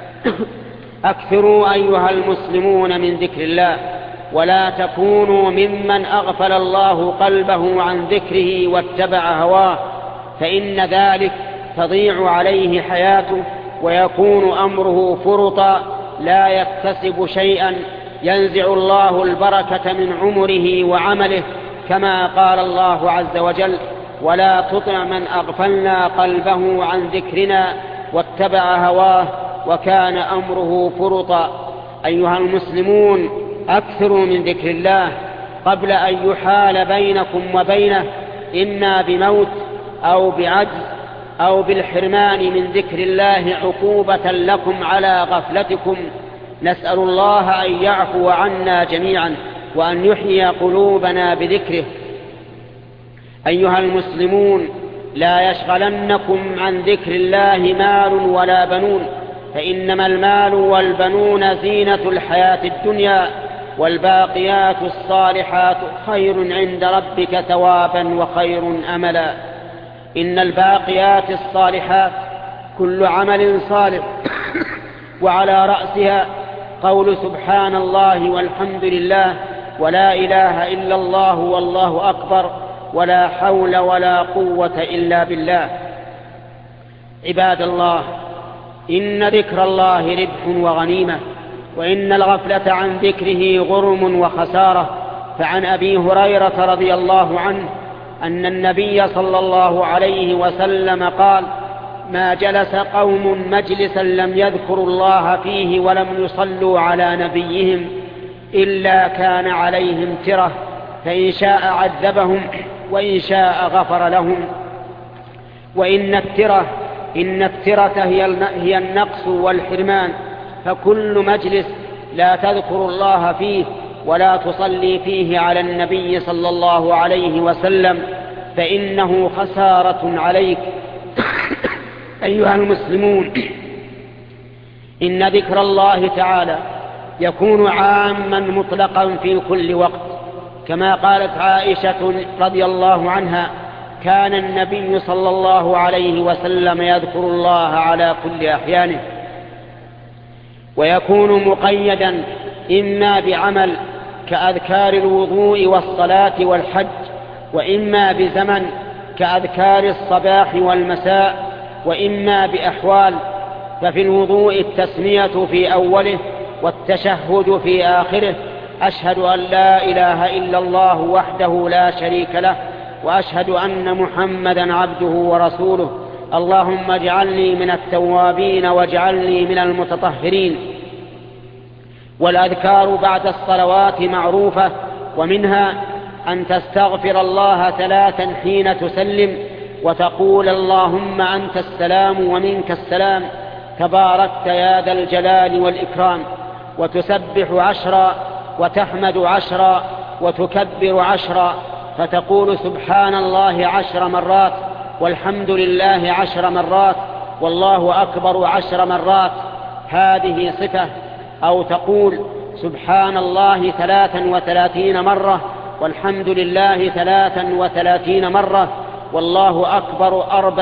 أكثروا أيها المسلمون من ذكر الله، ولا تكونوا ممن أغفل الله قلبه عن ذكره واتبع هواه، فإن ذلك تضيع عليه حياته ويكون أمره فرطا لا يكتسب شيئا، ينزع الله البركة من عمره وعمله، كما قال الله عز وجل: ولا تطع من أغفلنا قلبه عن ذكرنا واتبع هواه وكان أمره فرطا. أيها المسلمون، أكثروا من ذكر الله قبل أن يحال بينكم وبينه إما بموت أو بعجز أو بالحرمان من ذكر الله عقوبة لكم على غفلتكم. نسأل الله أن يعفو عنا جميعا وأن يحيي قلوبنا بذكره. أيها المسلمون، لا يشغلنكم عن ذكر الله مال ولا بنون، فإنما المال والبنون زينة الحياة الدنيا، والباقيات الصالحات خير عند ربك ثوابا وخير أملا. إن الباقيات الصالحات كل عمل صالح وعلى رأسها قول سبحان الله والحمد لله ولا إله إلا الله والله أكبر ولا حول ولا قوة إلا بالله. عباد الله، إن ذكر الله ربح وغنيمة، وإن الغفلة عن ذكره غرم وخسارة. فعن أبي هريرة رضي الله عنه أن النبي صلى الله عليه وسلم قال: ما جلس قوم مجلسا لم يذكروا الله فيه ولم يصلوا على نبيهم إلا كان عليهم ترة، فإن شاء عذبهم وإن شاء غفر لهم. وإن الترة هي النقص والحرمان، فكل مجلس لا تذكر الله فيه ولا تصلي فيه على النبي صلى الله عليه وسلم فإنه خسارة عليك. أيها المسلمون، إن ذكر الله تعالى يكون عاما مطلقا في كل وقت، كما قالت عائشة رضي الله عنها: كان النبي صلى الله عليه وسلم يذكر الله على كل أحيانه. ويكون مقيدا إما بعمل كأذكار الوضوء والصلاة والحج، وإما بزمن كأذكار الصباح والمساء، وإما بأحوال. ففي الوضوء التسمية في أوله والتشهد في آخره: أشهد أن لا إله إلا الله وحده لا شريك له، وأشهد أن محمدا عبده ورسوله، اللهم اجعلني من التوابين واجعلني من المتطهرين. والأذكار بعد الصلوات معروفة، ومنها أن تستغفر الله 3 حين تسلم، وتقول: اللهم أنت السلام ومنك السلام، تباركت يا ذا الجلال والإكرام. وتسبح 10 وتحمد 10 وتكبر 10، فتقول: سبحان الله 10 مرات، والحمد لله 10 مرات، والله أكبر 10 مرات. هذه صفة. أو تقول: سبحان الله 33 مرة، والحمد لله 33 مرة، والله أكبر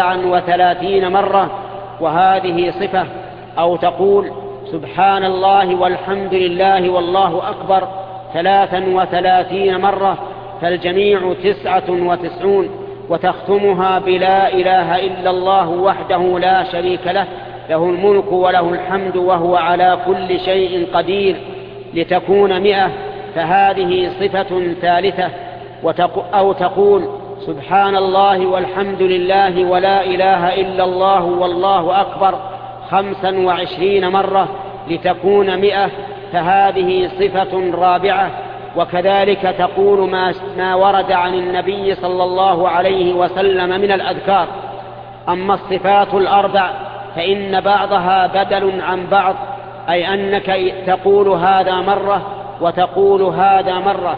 34 مرة، وهذه صفة. أو تقول: سبحان الله والحمد لله والله أكبر 33 مرة، فالجميع 99، وتختمها بلا إله إلا الله وحده لا شريك له، له الملك وله الحمد وهو على كل شيء قدير، لتكون 100، فهذه صفة ثالثة. أو تقول: سبحان الله والحمد لله ولا إله إلا الله والله أكبر 25 مرة، لتكون 100، فهذه صفة رابعة. وكذلك تقول ما ورد عن النبي صلى الله عليه وسلم من الأذكار. أما الصفات الأربع فإن بعضها بدل عن بعض، أي أنك تقول هذا مرة وتقول هذا مرة.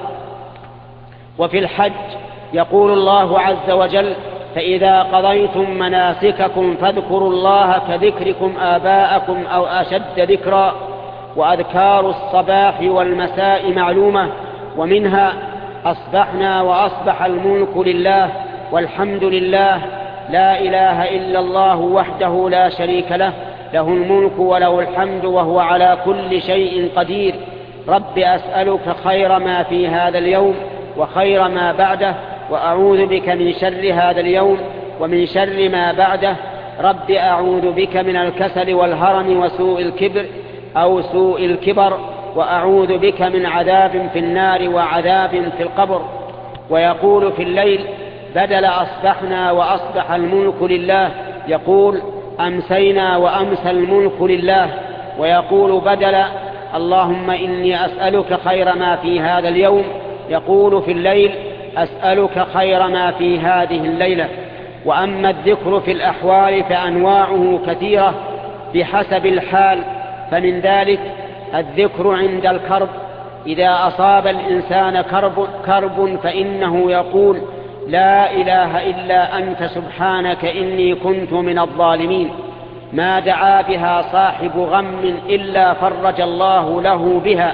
وفي الحج يقول الله عز وجل: فإذا قضيتم مناسككم فاذكروا الله كذكركم آباءكم أو أشد ذكرا. وأذكار الصباح والمساء معلومة، ومنها: أصبحنا وأصبح الملك لله، والحمد لله، لا إله إلا الله وحده لا شريك له، له الملك وله الحمد وهو على كل شيء قدير. رب أسألك خير ما في هذا اليوم وخير ما بعده، وأعوذ بك من شر هذا اليوم ومن شر ما بعده. رب أعوذ بك من الكسل والهرم وسوء الكبر أو سوء الكبر، وأعوذ بك من عذاب في النار وعذاب في القبر. ويقول في الليل بدل أصبحنا وأصبح الملك لله، يقول: أمسينا وأمسى الملك لله. ويقول بدل: اللهم إني أسألك خير ما في هذا اليوم، يقول في الليل: أسألك خير ما في هذه الليلة. وأما الذكر في الأحوال فأنواعه كثيرة بحسب الحال، فمن ذلك الذكر عند الكرب، إذا أصاب الإنسان كرب فإنه يقول لا إله إلا أنت سبحانك إني كنت من الظالمين، ما دعا بها صاحب غم إلا فرج الله له بها.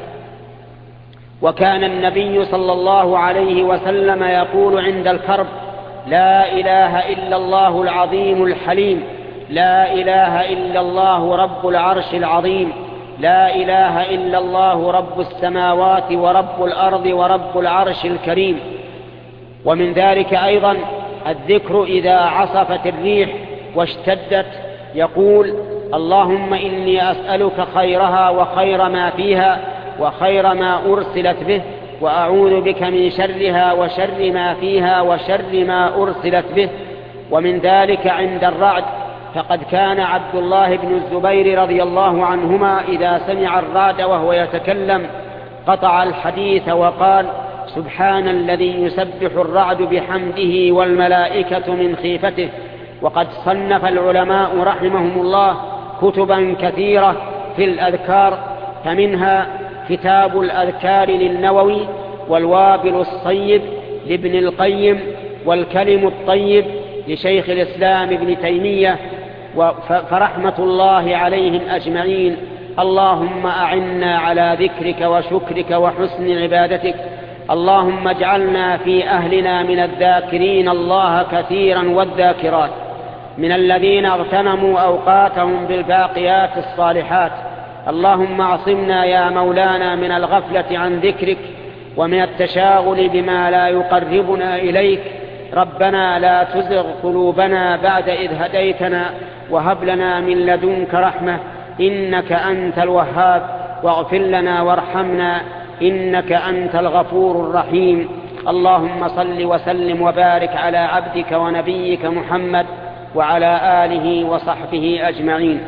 وكان النبي صلى الله عليه وسلم يقول عند الكرب لا إله إلا الله العظيم الحليم، لا إله إلا الله رب العرش العظيم، لا إله إلا الله رب السماوات ورب الأرض ورب العرش الكريم. ومن ذلك أيضا الذكر إذا عصفت الريح واشتدت، يقول اللهم إني أسألك خيرها وخير ما فيها وخير ما أرسلت به، وأعوذ بك من شرها وشر ما فيها وشر ما أرسلت به. ومن ذلك عند الرعد، فقد كان عبد الله بن الزبير رضي الله عنهما إذا سمع الرعد وهو يتكلم قطع الحديث وقال سبحان الذي يسبح الرعد بحمده والملائكة من خيفته. وقد صنف العلماء رحمهم الله كتبا كثيرة في الأذكار، فمنها كتاب الأذكار للنووي، والوابل الصيب لابن القيم، والكلم الطيب لشيخ الإسلام ابن تيمية، فرحمة الله عليهم أجمعين. اللهم أعنا على ذكرك وشكرك وحسن عبادتك. اللهم اجعلنا في أهلنا من الذاكرين الله كثيرا والذاكرات، من الذين اغتنموا أوقاتهم بالباقيات الصالحات. اللهم اعصمنا يا مولانا من الغفلة عن ذكرك ومن التشاغل بما لا يقربنا إليك. ربنا لا تزغ قلوبنا بعد إذ هديتنا وهب لنا من لدنك رحمة إنك أنت الوهاب، واغفر لنا وارحمنا إنك أنت الغفور الرحيم. اللهم صل وسلم وبارك على عبدك ونبيك محمد وعلى آله وصحبه أجمعين.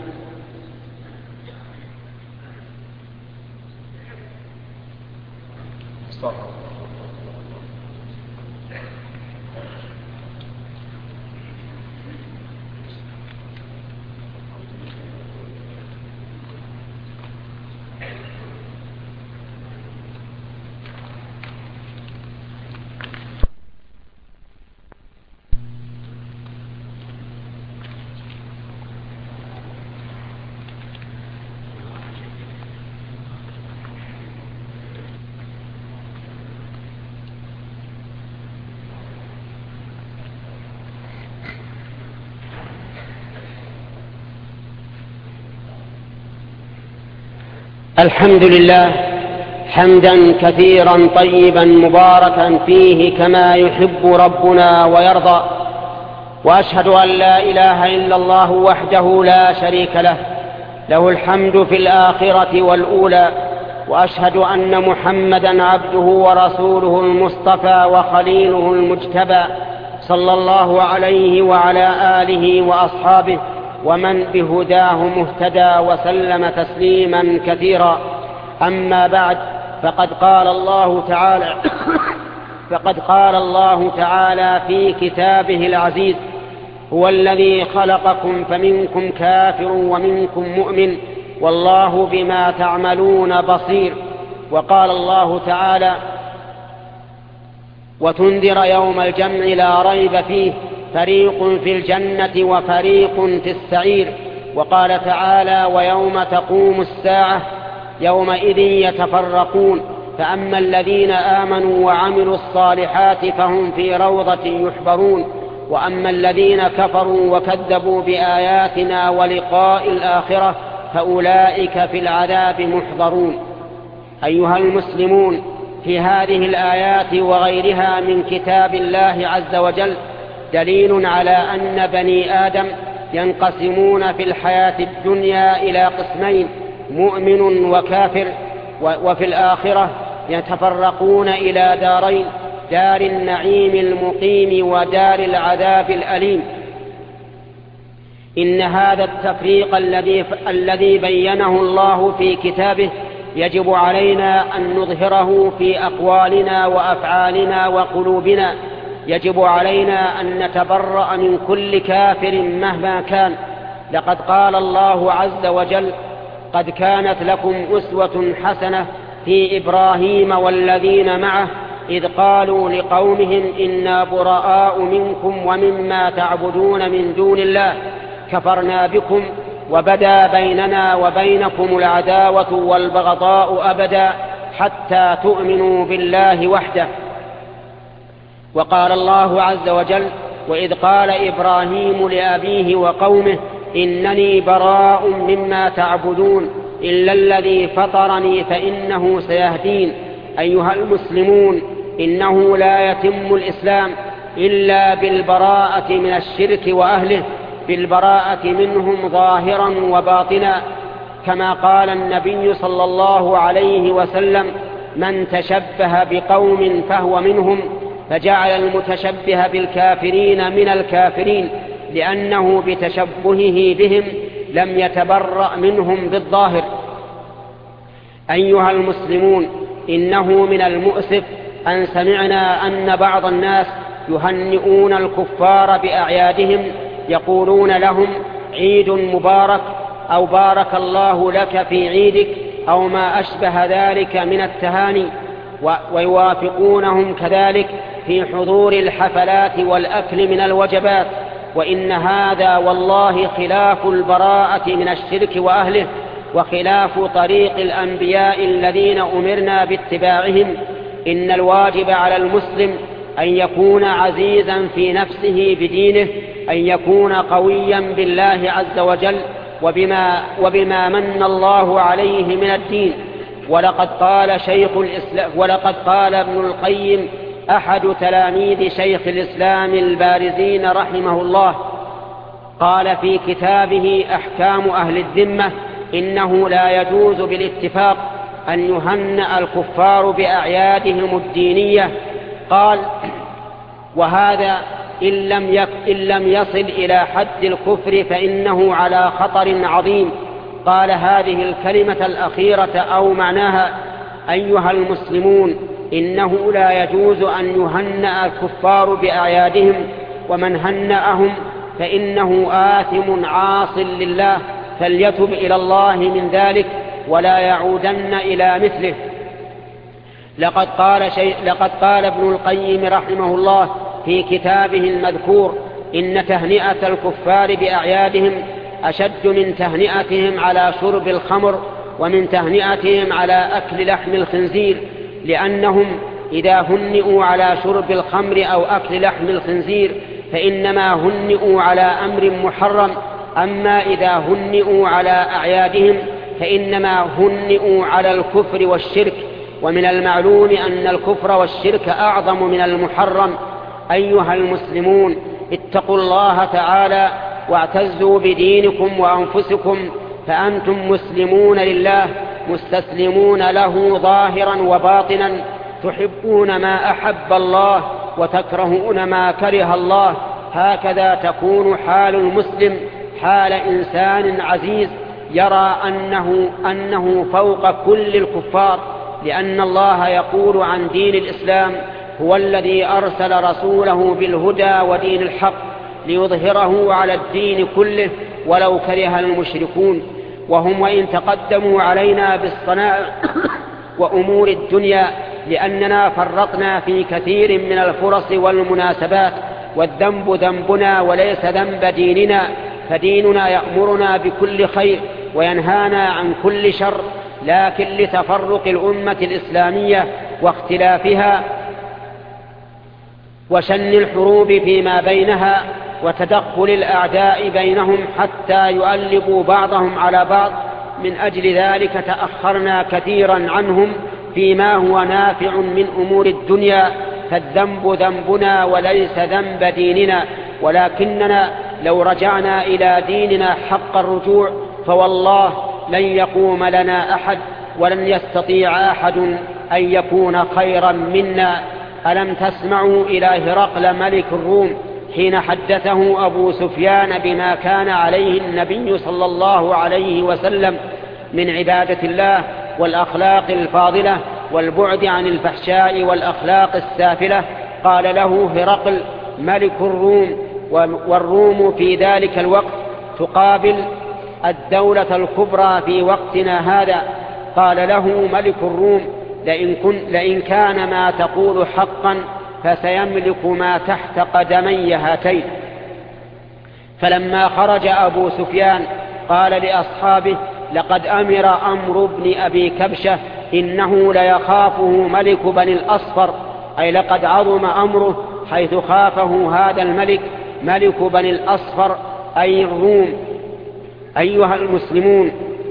الحمد لله حمدا كثيرا طيبا مباركا فيه كما يحب ربنا ويرضى، وأشهد أن لا إله إلا الله وحده لا شريك له، له الحمد في الآخرة والأولى. وأشهد أن محمدا عبده ورسوله المصطفى وخليله المجتبى، صلى الله عليه وعلى آله وأصحابه ومن بهداه مهتدى وسلم تسليما كثيرا. أما بعد، فقد قال الله تعالى في كتابه العزيز: هو الذي خلقكم فمنكم كافر ومنكم مؤمن والله بما تعملون بصير. وقال الله تعالى: وتنذر يوم الجمع لا ريب فيه فريق في الجنة وفريق في السعير. وقال تعالى: ويوم تقوم الساعة يومئذ يتفرقون، فأما الذين آمنوا وعملوا الصالحات فهم في روضة يحبرون، وأما الذين كفروا وكذبوا بآياتنا ولقاء الآخرة فأولئك في العذاب محضرون. أيها المسلمون، في هذه الآيات وغيرها من كتاب الله عز وجل دليل على أن بني آدم ينقسمون في الحياة الدنيا إلى قسمين: مؤمن وكافر، وفي الآخرة يتفرقون إلى دارين: دار النعيم المقيم ودار العذاب الأليم. إن هذا التفريق الذي بينه الله في كتابه يجب علينا أن نظهره في أقوالنا وأفعالنا وقلوبنا. يجب علينا أن نتبرأ من كل كافر مهما كان. لقد قال الله عز وجل: قد كانت لكم أسوة حسنة في إبراهيم والذين معه إذ قالوا لقومهم إنا براء منكم ومما تعبدون من دون الله كفرنا بكم وبدا بيننا وبينكم العداوة والبغضاء أبدا حتى تؤمنوا بالله وحده. وقال الله عز وجل: وإذ قال إبراهيم لأبيه وقومه إنني براء مما تعبدون إلا الذي فطرني فإنه سيهدين. أيها المسلمون، إنه لا يتم الإسلام إلا بالبراءة من الشرك وأهله، بالبراءة منهم ظاهرا وباطنا، كما قال النبي صلى الله عليه وسلم: من تشبه بقوم فهو منهم، فجعل المتشبه بالكافرين من الكافرين، لأنه بتشبهه بهم لم يتبرأ منهم بالظاهر. أيها المسلمون، إنه من المؤسف أن سمعنا أن بعض الناس يهنئون الكفار بأعيادهم، يقولون لهم عيد مبارك أو بارك الله لك في عيدك أو ما أشبه ذلك من التهاني، ويوافقونهم كذلك في حضور الحفلات والأكل من الوجبات، وإن هذا والله خلاف البراءة من الشرك وأهله، وخلاف طريق الأنبياء الذين أمرنا باتباعهم. إن الواجب على المسلم أن يكون عزيزا في نفسه بدينه، أن يكون قويا بالله عز وجل وبما من الله عليه من الدين. ولقد قال ابن القيم أحد تلاميذ شيخ الإسلام البارزين رحمه الله، قال في كتابه أحكام أهل الذمة: إنه لا يجوز بالاتفاق أن يهنأ الكفار بأعيادهم الدينية. قال: وهذا إن لم يصل إلى حد الكفر فإنه على خطر عظيم. قال هذه الكلمة الأخيرة أو معناها: أيها المسلمون، إنه لا يجوز أن يهنأ الكفار بأعيادهم، ومن هنأهم فإنه آثم عاص لله، فليتب إلى الله من ذلك ولا يعودن إلى مثله. لقد قال ابن القيم رحمه الله في كتابه المذكور: إن تهنئة الكفار بأعيادهم أشد من تهنئتهم على شرب الخمر ومن تهنئتهم على أكل لحم الخنزير، لأنهم إذا هنئوا على شرب الخمر أو أكل لحم الخنزير فإنما هنئوا على أمر محرم، أما إذا هنئوا على أعيادهم فإنما هنئوا على الكفر والشرك، ومن المعلوم أن الكفر والشرك أعظم من المحرم. أيها المسلمون، اتقوا الله تعالى واعتزوا بدينكم وأنفسكم، فأنتم مسلمون لله مستسلمون له ظاهرا وباطنا، تحبون ما أحب الله وتكرهون ما كره الله. هكذا تكون حال المسلم حال إنسان عزيز يرى أنه فوق كل الكفار، لأن الله يقول عن دين الإسلام: هو الذي أرسل رسوله بالهدى ودين الحق ليظهره على الدين كله ولو كره المشركون. وهم وإن تقدموا علينا بالصنائع وأمور الدنيا لأننا فرطنا في كثير من الفرص والمناسبات، والذنب ذنبنا وليس ذنب ديننا، فديننا يأمرنا بكل خير وينهانا عن كل شر، لكن لتفرق الأمة الإسلامية واختلافها وشن الحروب فيما بينها وتدخل الأعداء بينهم حتى يؤلبوا بعضهم على بعض، من أجل ذلك تأخرنا كثيرا عنهم فيما هو نافع من أمور الدنيا، فالذنب ذنبنا وليس ذنب ديننا. ولكننا لو رجعنا إلى ديننا حق الرجوع فوالله لن يقوم لنا أحد ولن يستطيع أحد أن يكون خيرا منا. ألم تسمعوا إلى هرقل ملك الروم حين حدثه أبو سفيان بما كان عليه النبي صلى الله عليه وسلم من عبادة الله والأخلاق الفاضلة والبعد عن الفحشاء والأخلاق السافلة؟ قال له هرقل ملك الروم، والروم في ذلك الوقت تقابل الدولة الكبرى في وقتنا هذا، قال له ملك الروم: لئن كان ما تقول حقا فسيملك ما تحت قدمي هاتين. فلما خرج أبو سفيان قال لأصحابه: لقد أمر أمر بن أبي كبشة إنه ليخافه ملك بني الأصفر، أي لقد عظم أمره حيث خافه هذا الملك ملك بني الأصفر أي الروم. أيها المسلمون،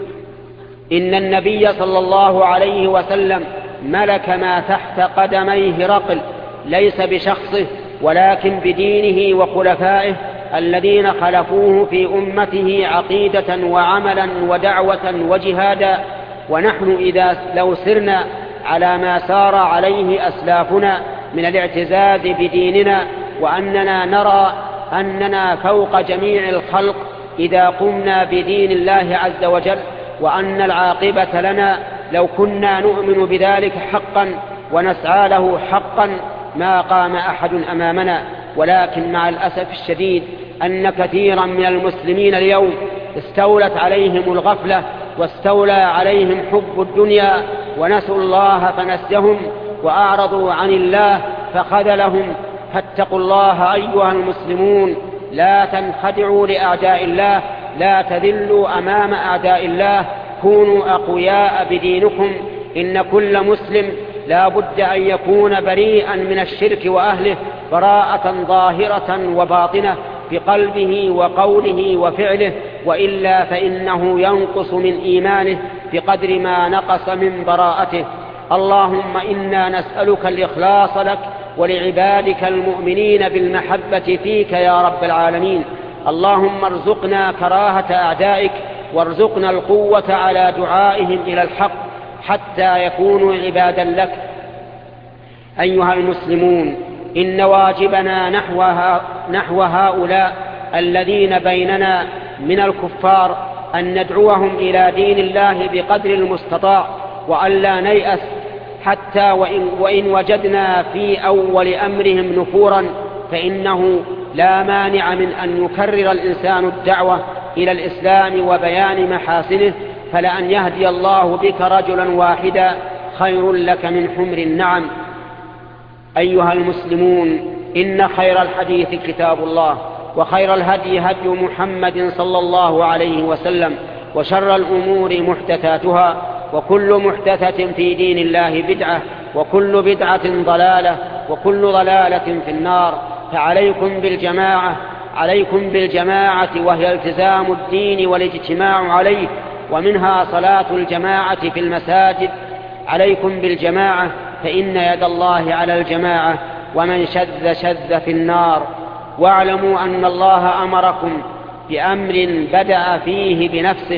إن النبي صلى الله عليه وسلم ملك ما تحت قدمي هرقل، ليس بشخصه ولكن بدينه وخلفائه الذين خلفوه في أمته عقيدة وعملا ودعوة وجهادا. ونحن لو سرنا على ما سار عليه أسلافنا من الاعتزاز بديننا، وأننا نرى أننا فوق جميع الخلق إذا قمنا بدين الله عز وجل، وأن العاقبة لنا، لو كنا نؤمن بذلك حقا ونسعى له حقا ما قام أحد أمامنا. ولكن مع الأسف الشديد أن كثيرا من المسلمين اليوم استولت عليهم الغفلة واستولى عليهم حب الدنيا، ونسوا الله فنسيهم، وأعرضوا عن الله فخذلهم. فاتقوا الله أيها المسلمون، لا تنخدعوا لأعداء الله، لا تذلوا أمام أعداء الله، كونوا أقوياء بدينكم. إن كل مسلم لا بد أن يكون بريئا من الشرك وأهله براءة ظاهرة وباطنة بقلبه وقوله وفعله، وإلا فإنه ينقص من إيمانه بقدر ما نقص من براءته. اللهم إنا نسألك الإخلاص لك ولعبادك المؤمنين بالمحبة فيك يا رب العالمين. اللهم ارزقنا كراهة أعدائك، وارزقنا القوة على دعائهم إلى الحق حتى يكونوا عبادا لك. أيها المسلمون، إن واجبنا نحو هؤلاء الذين بيننا من الكفار أن ندعوهم إلى دين الله بقدر المستطاع، وألا نيأس حتى وإن وجدنا في أول أمرهم نفورا، فإنه لا مانع من أن يكرر الإنسان الدعوة إلى الإسلام وبيان محاسنه، فلأن يهدي الله بك رجلا واحدا خير لك من حمر النعم. أيها المسلمون، إن خير الحديث كتاب الله، وخير الهدي هدي محمد صلى الله عليه وسلم، وشر الأمور محدثاتها، وكل محدثة في دين الله بدعة، وكل بدعة ضلالة، وكل ضلالة في النار. عليكم بالجماعة وهي التزام الدين والاجتماع عليه، ومنها صلاة الجماعة في المساجد. عليكم بالجماعة فإن يد الله على الجماعة، ومن شذ في النار. واعلموا أن الله أمركم بأمر بدأ فيه بنفسه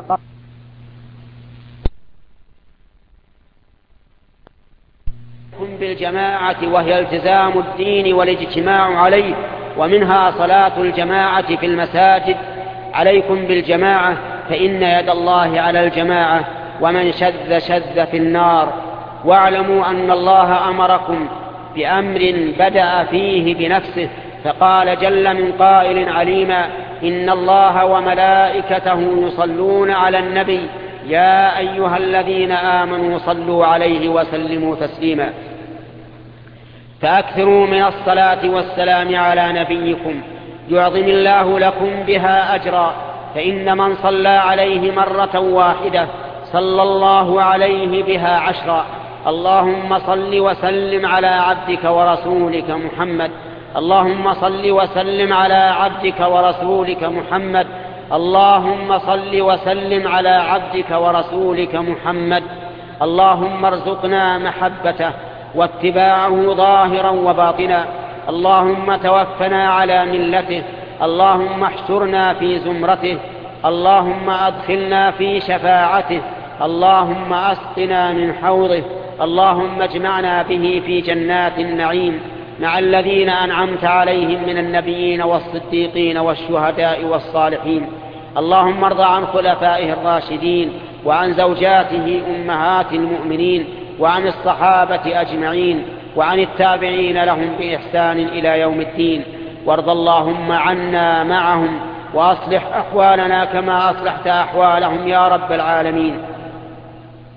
بالجماعة وهي التزام الدين والاجتماع عليه، ومنها صلاة الجماعة في المساجد. عليكم بالجماعة فإن يد الله على الجماعة، ومن شذ في النار. واعلموا أن الله أمركم بأمر بدأ فيه بنفسه، فقال جل من قائل عليما: إن الله وملائكته يصلون على النبي يا أيها الذين آمنوا صلوا عليه وسلموا تسليما. فأكثروا من الصلاة والسلام على نبيكم يعظم الله لكم بها أجرا، فإن من صلى عليه مرة واحدة صلى الله عليه بها 10. اللهم صل وسلم على عبدك ورسولك محمد. اللهم صل وسلم على عبدك ورسولك محمد. اللهم صل وسلم على عبدك ورسولك محمد. اللهم ارزقنا محبته واتباعه ظاهرا وباطنا. اللهم توفنا على ملته. اللهم احشرنا في زمرته. اللهم أدخلنا في شفاعته. اللهم أسقنا من حوضه. اللهم اجمعنا به في جنات النعيم مع الذين أنعمت عليهم من النبيين والصديقين والشهداء والصالحين. اللهم ارض عن خلفائه الراشدين، وعن زوجاته أمهات المؤمنين، وعن الصحابة أجمعين، وعن التابعين لهم بإحسان إلى يوم الدين. وارض اللهم عنا معهم، وأصلح أحوالنا كما أصلحت أحوالهم يا رب العالمين.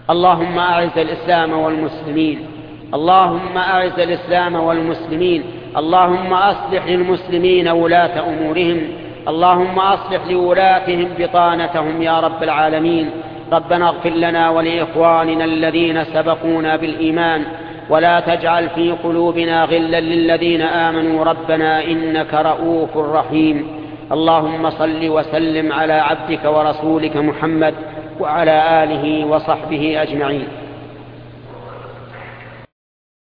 اللهم أعز الإسلام والمسلمين، اللهم أعز الإسلام والمسلمين، اللهم أصلح للمسلمين ولاة أمورهم، اللهم أصلح لولاتهم بطانتهم يا رب العالمين. ربنا اغفر لنا ولإخواننا الذين سبقونا بالإيمان، ولا تجعل في قلوبنا غلا للذين آمنوا ربنا إنك رؤوف رحيم. اللهم صل وسلم على عبدك ورسولك محمد وعلى آله وصحبه أجمعين.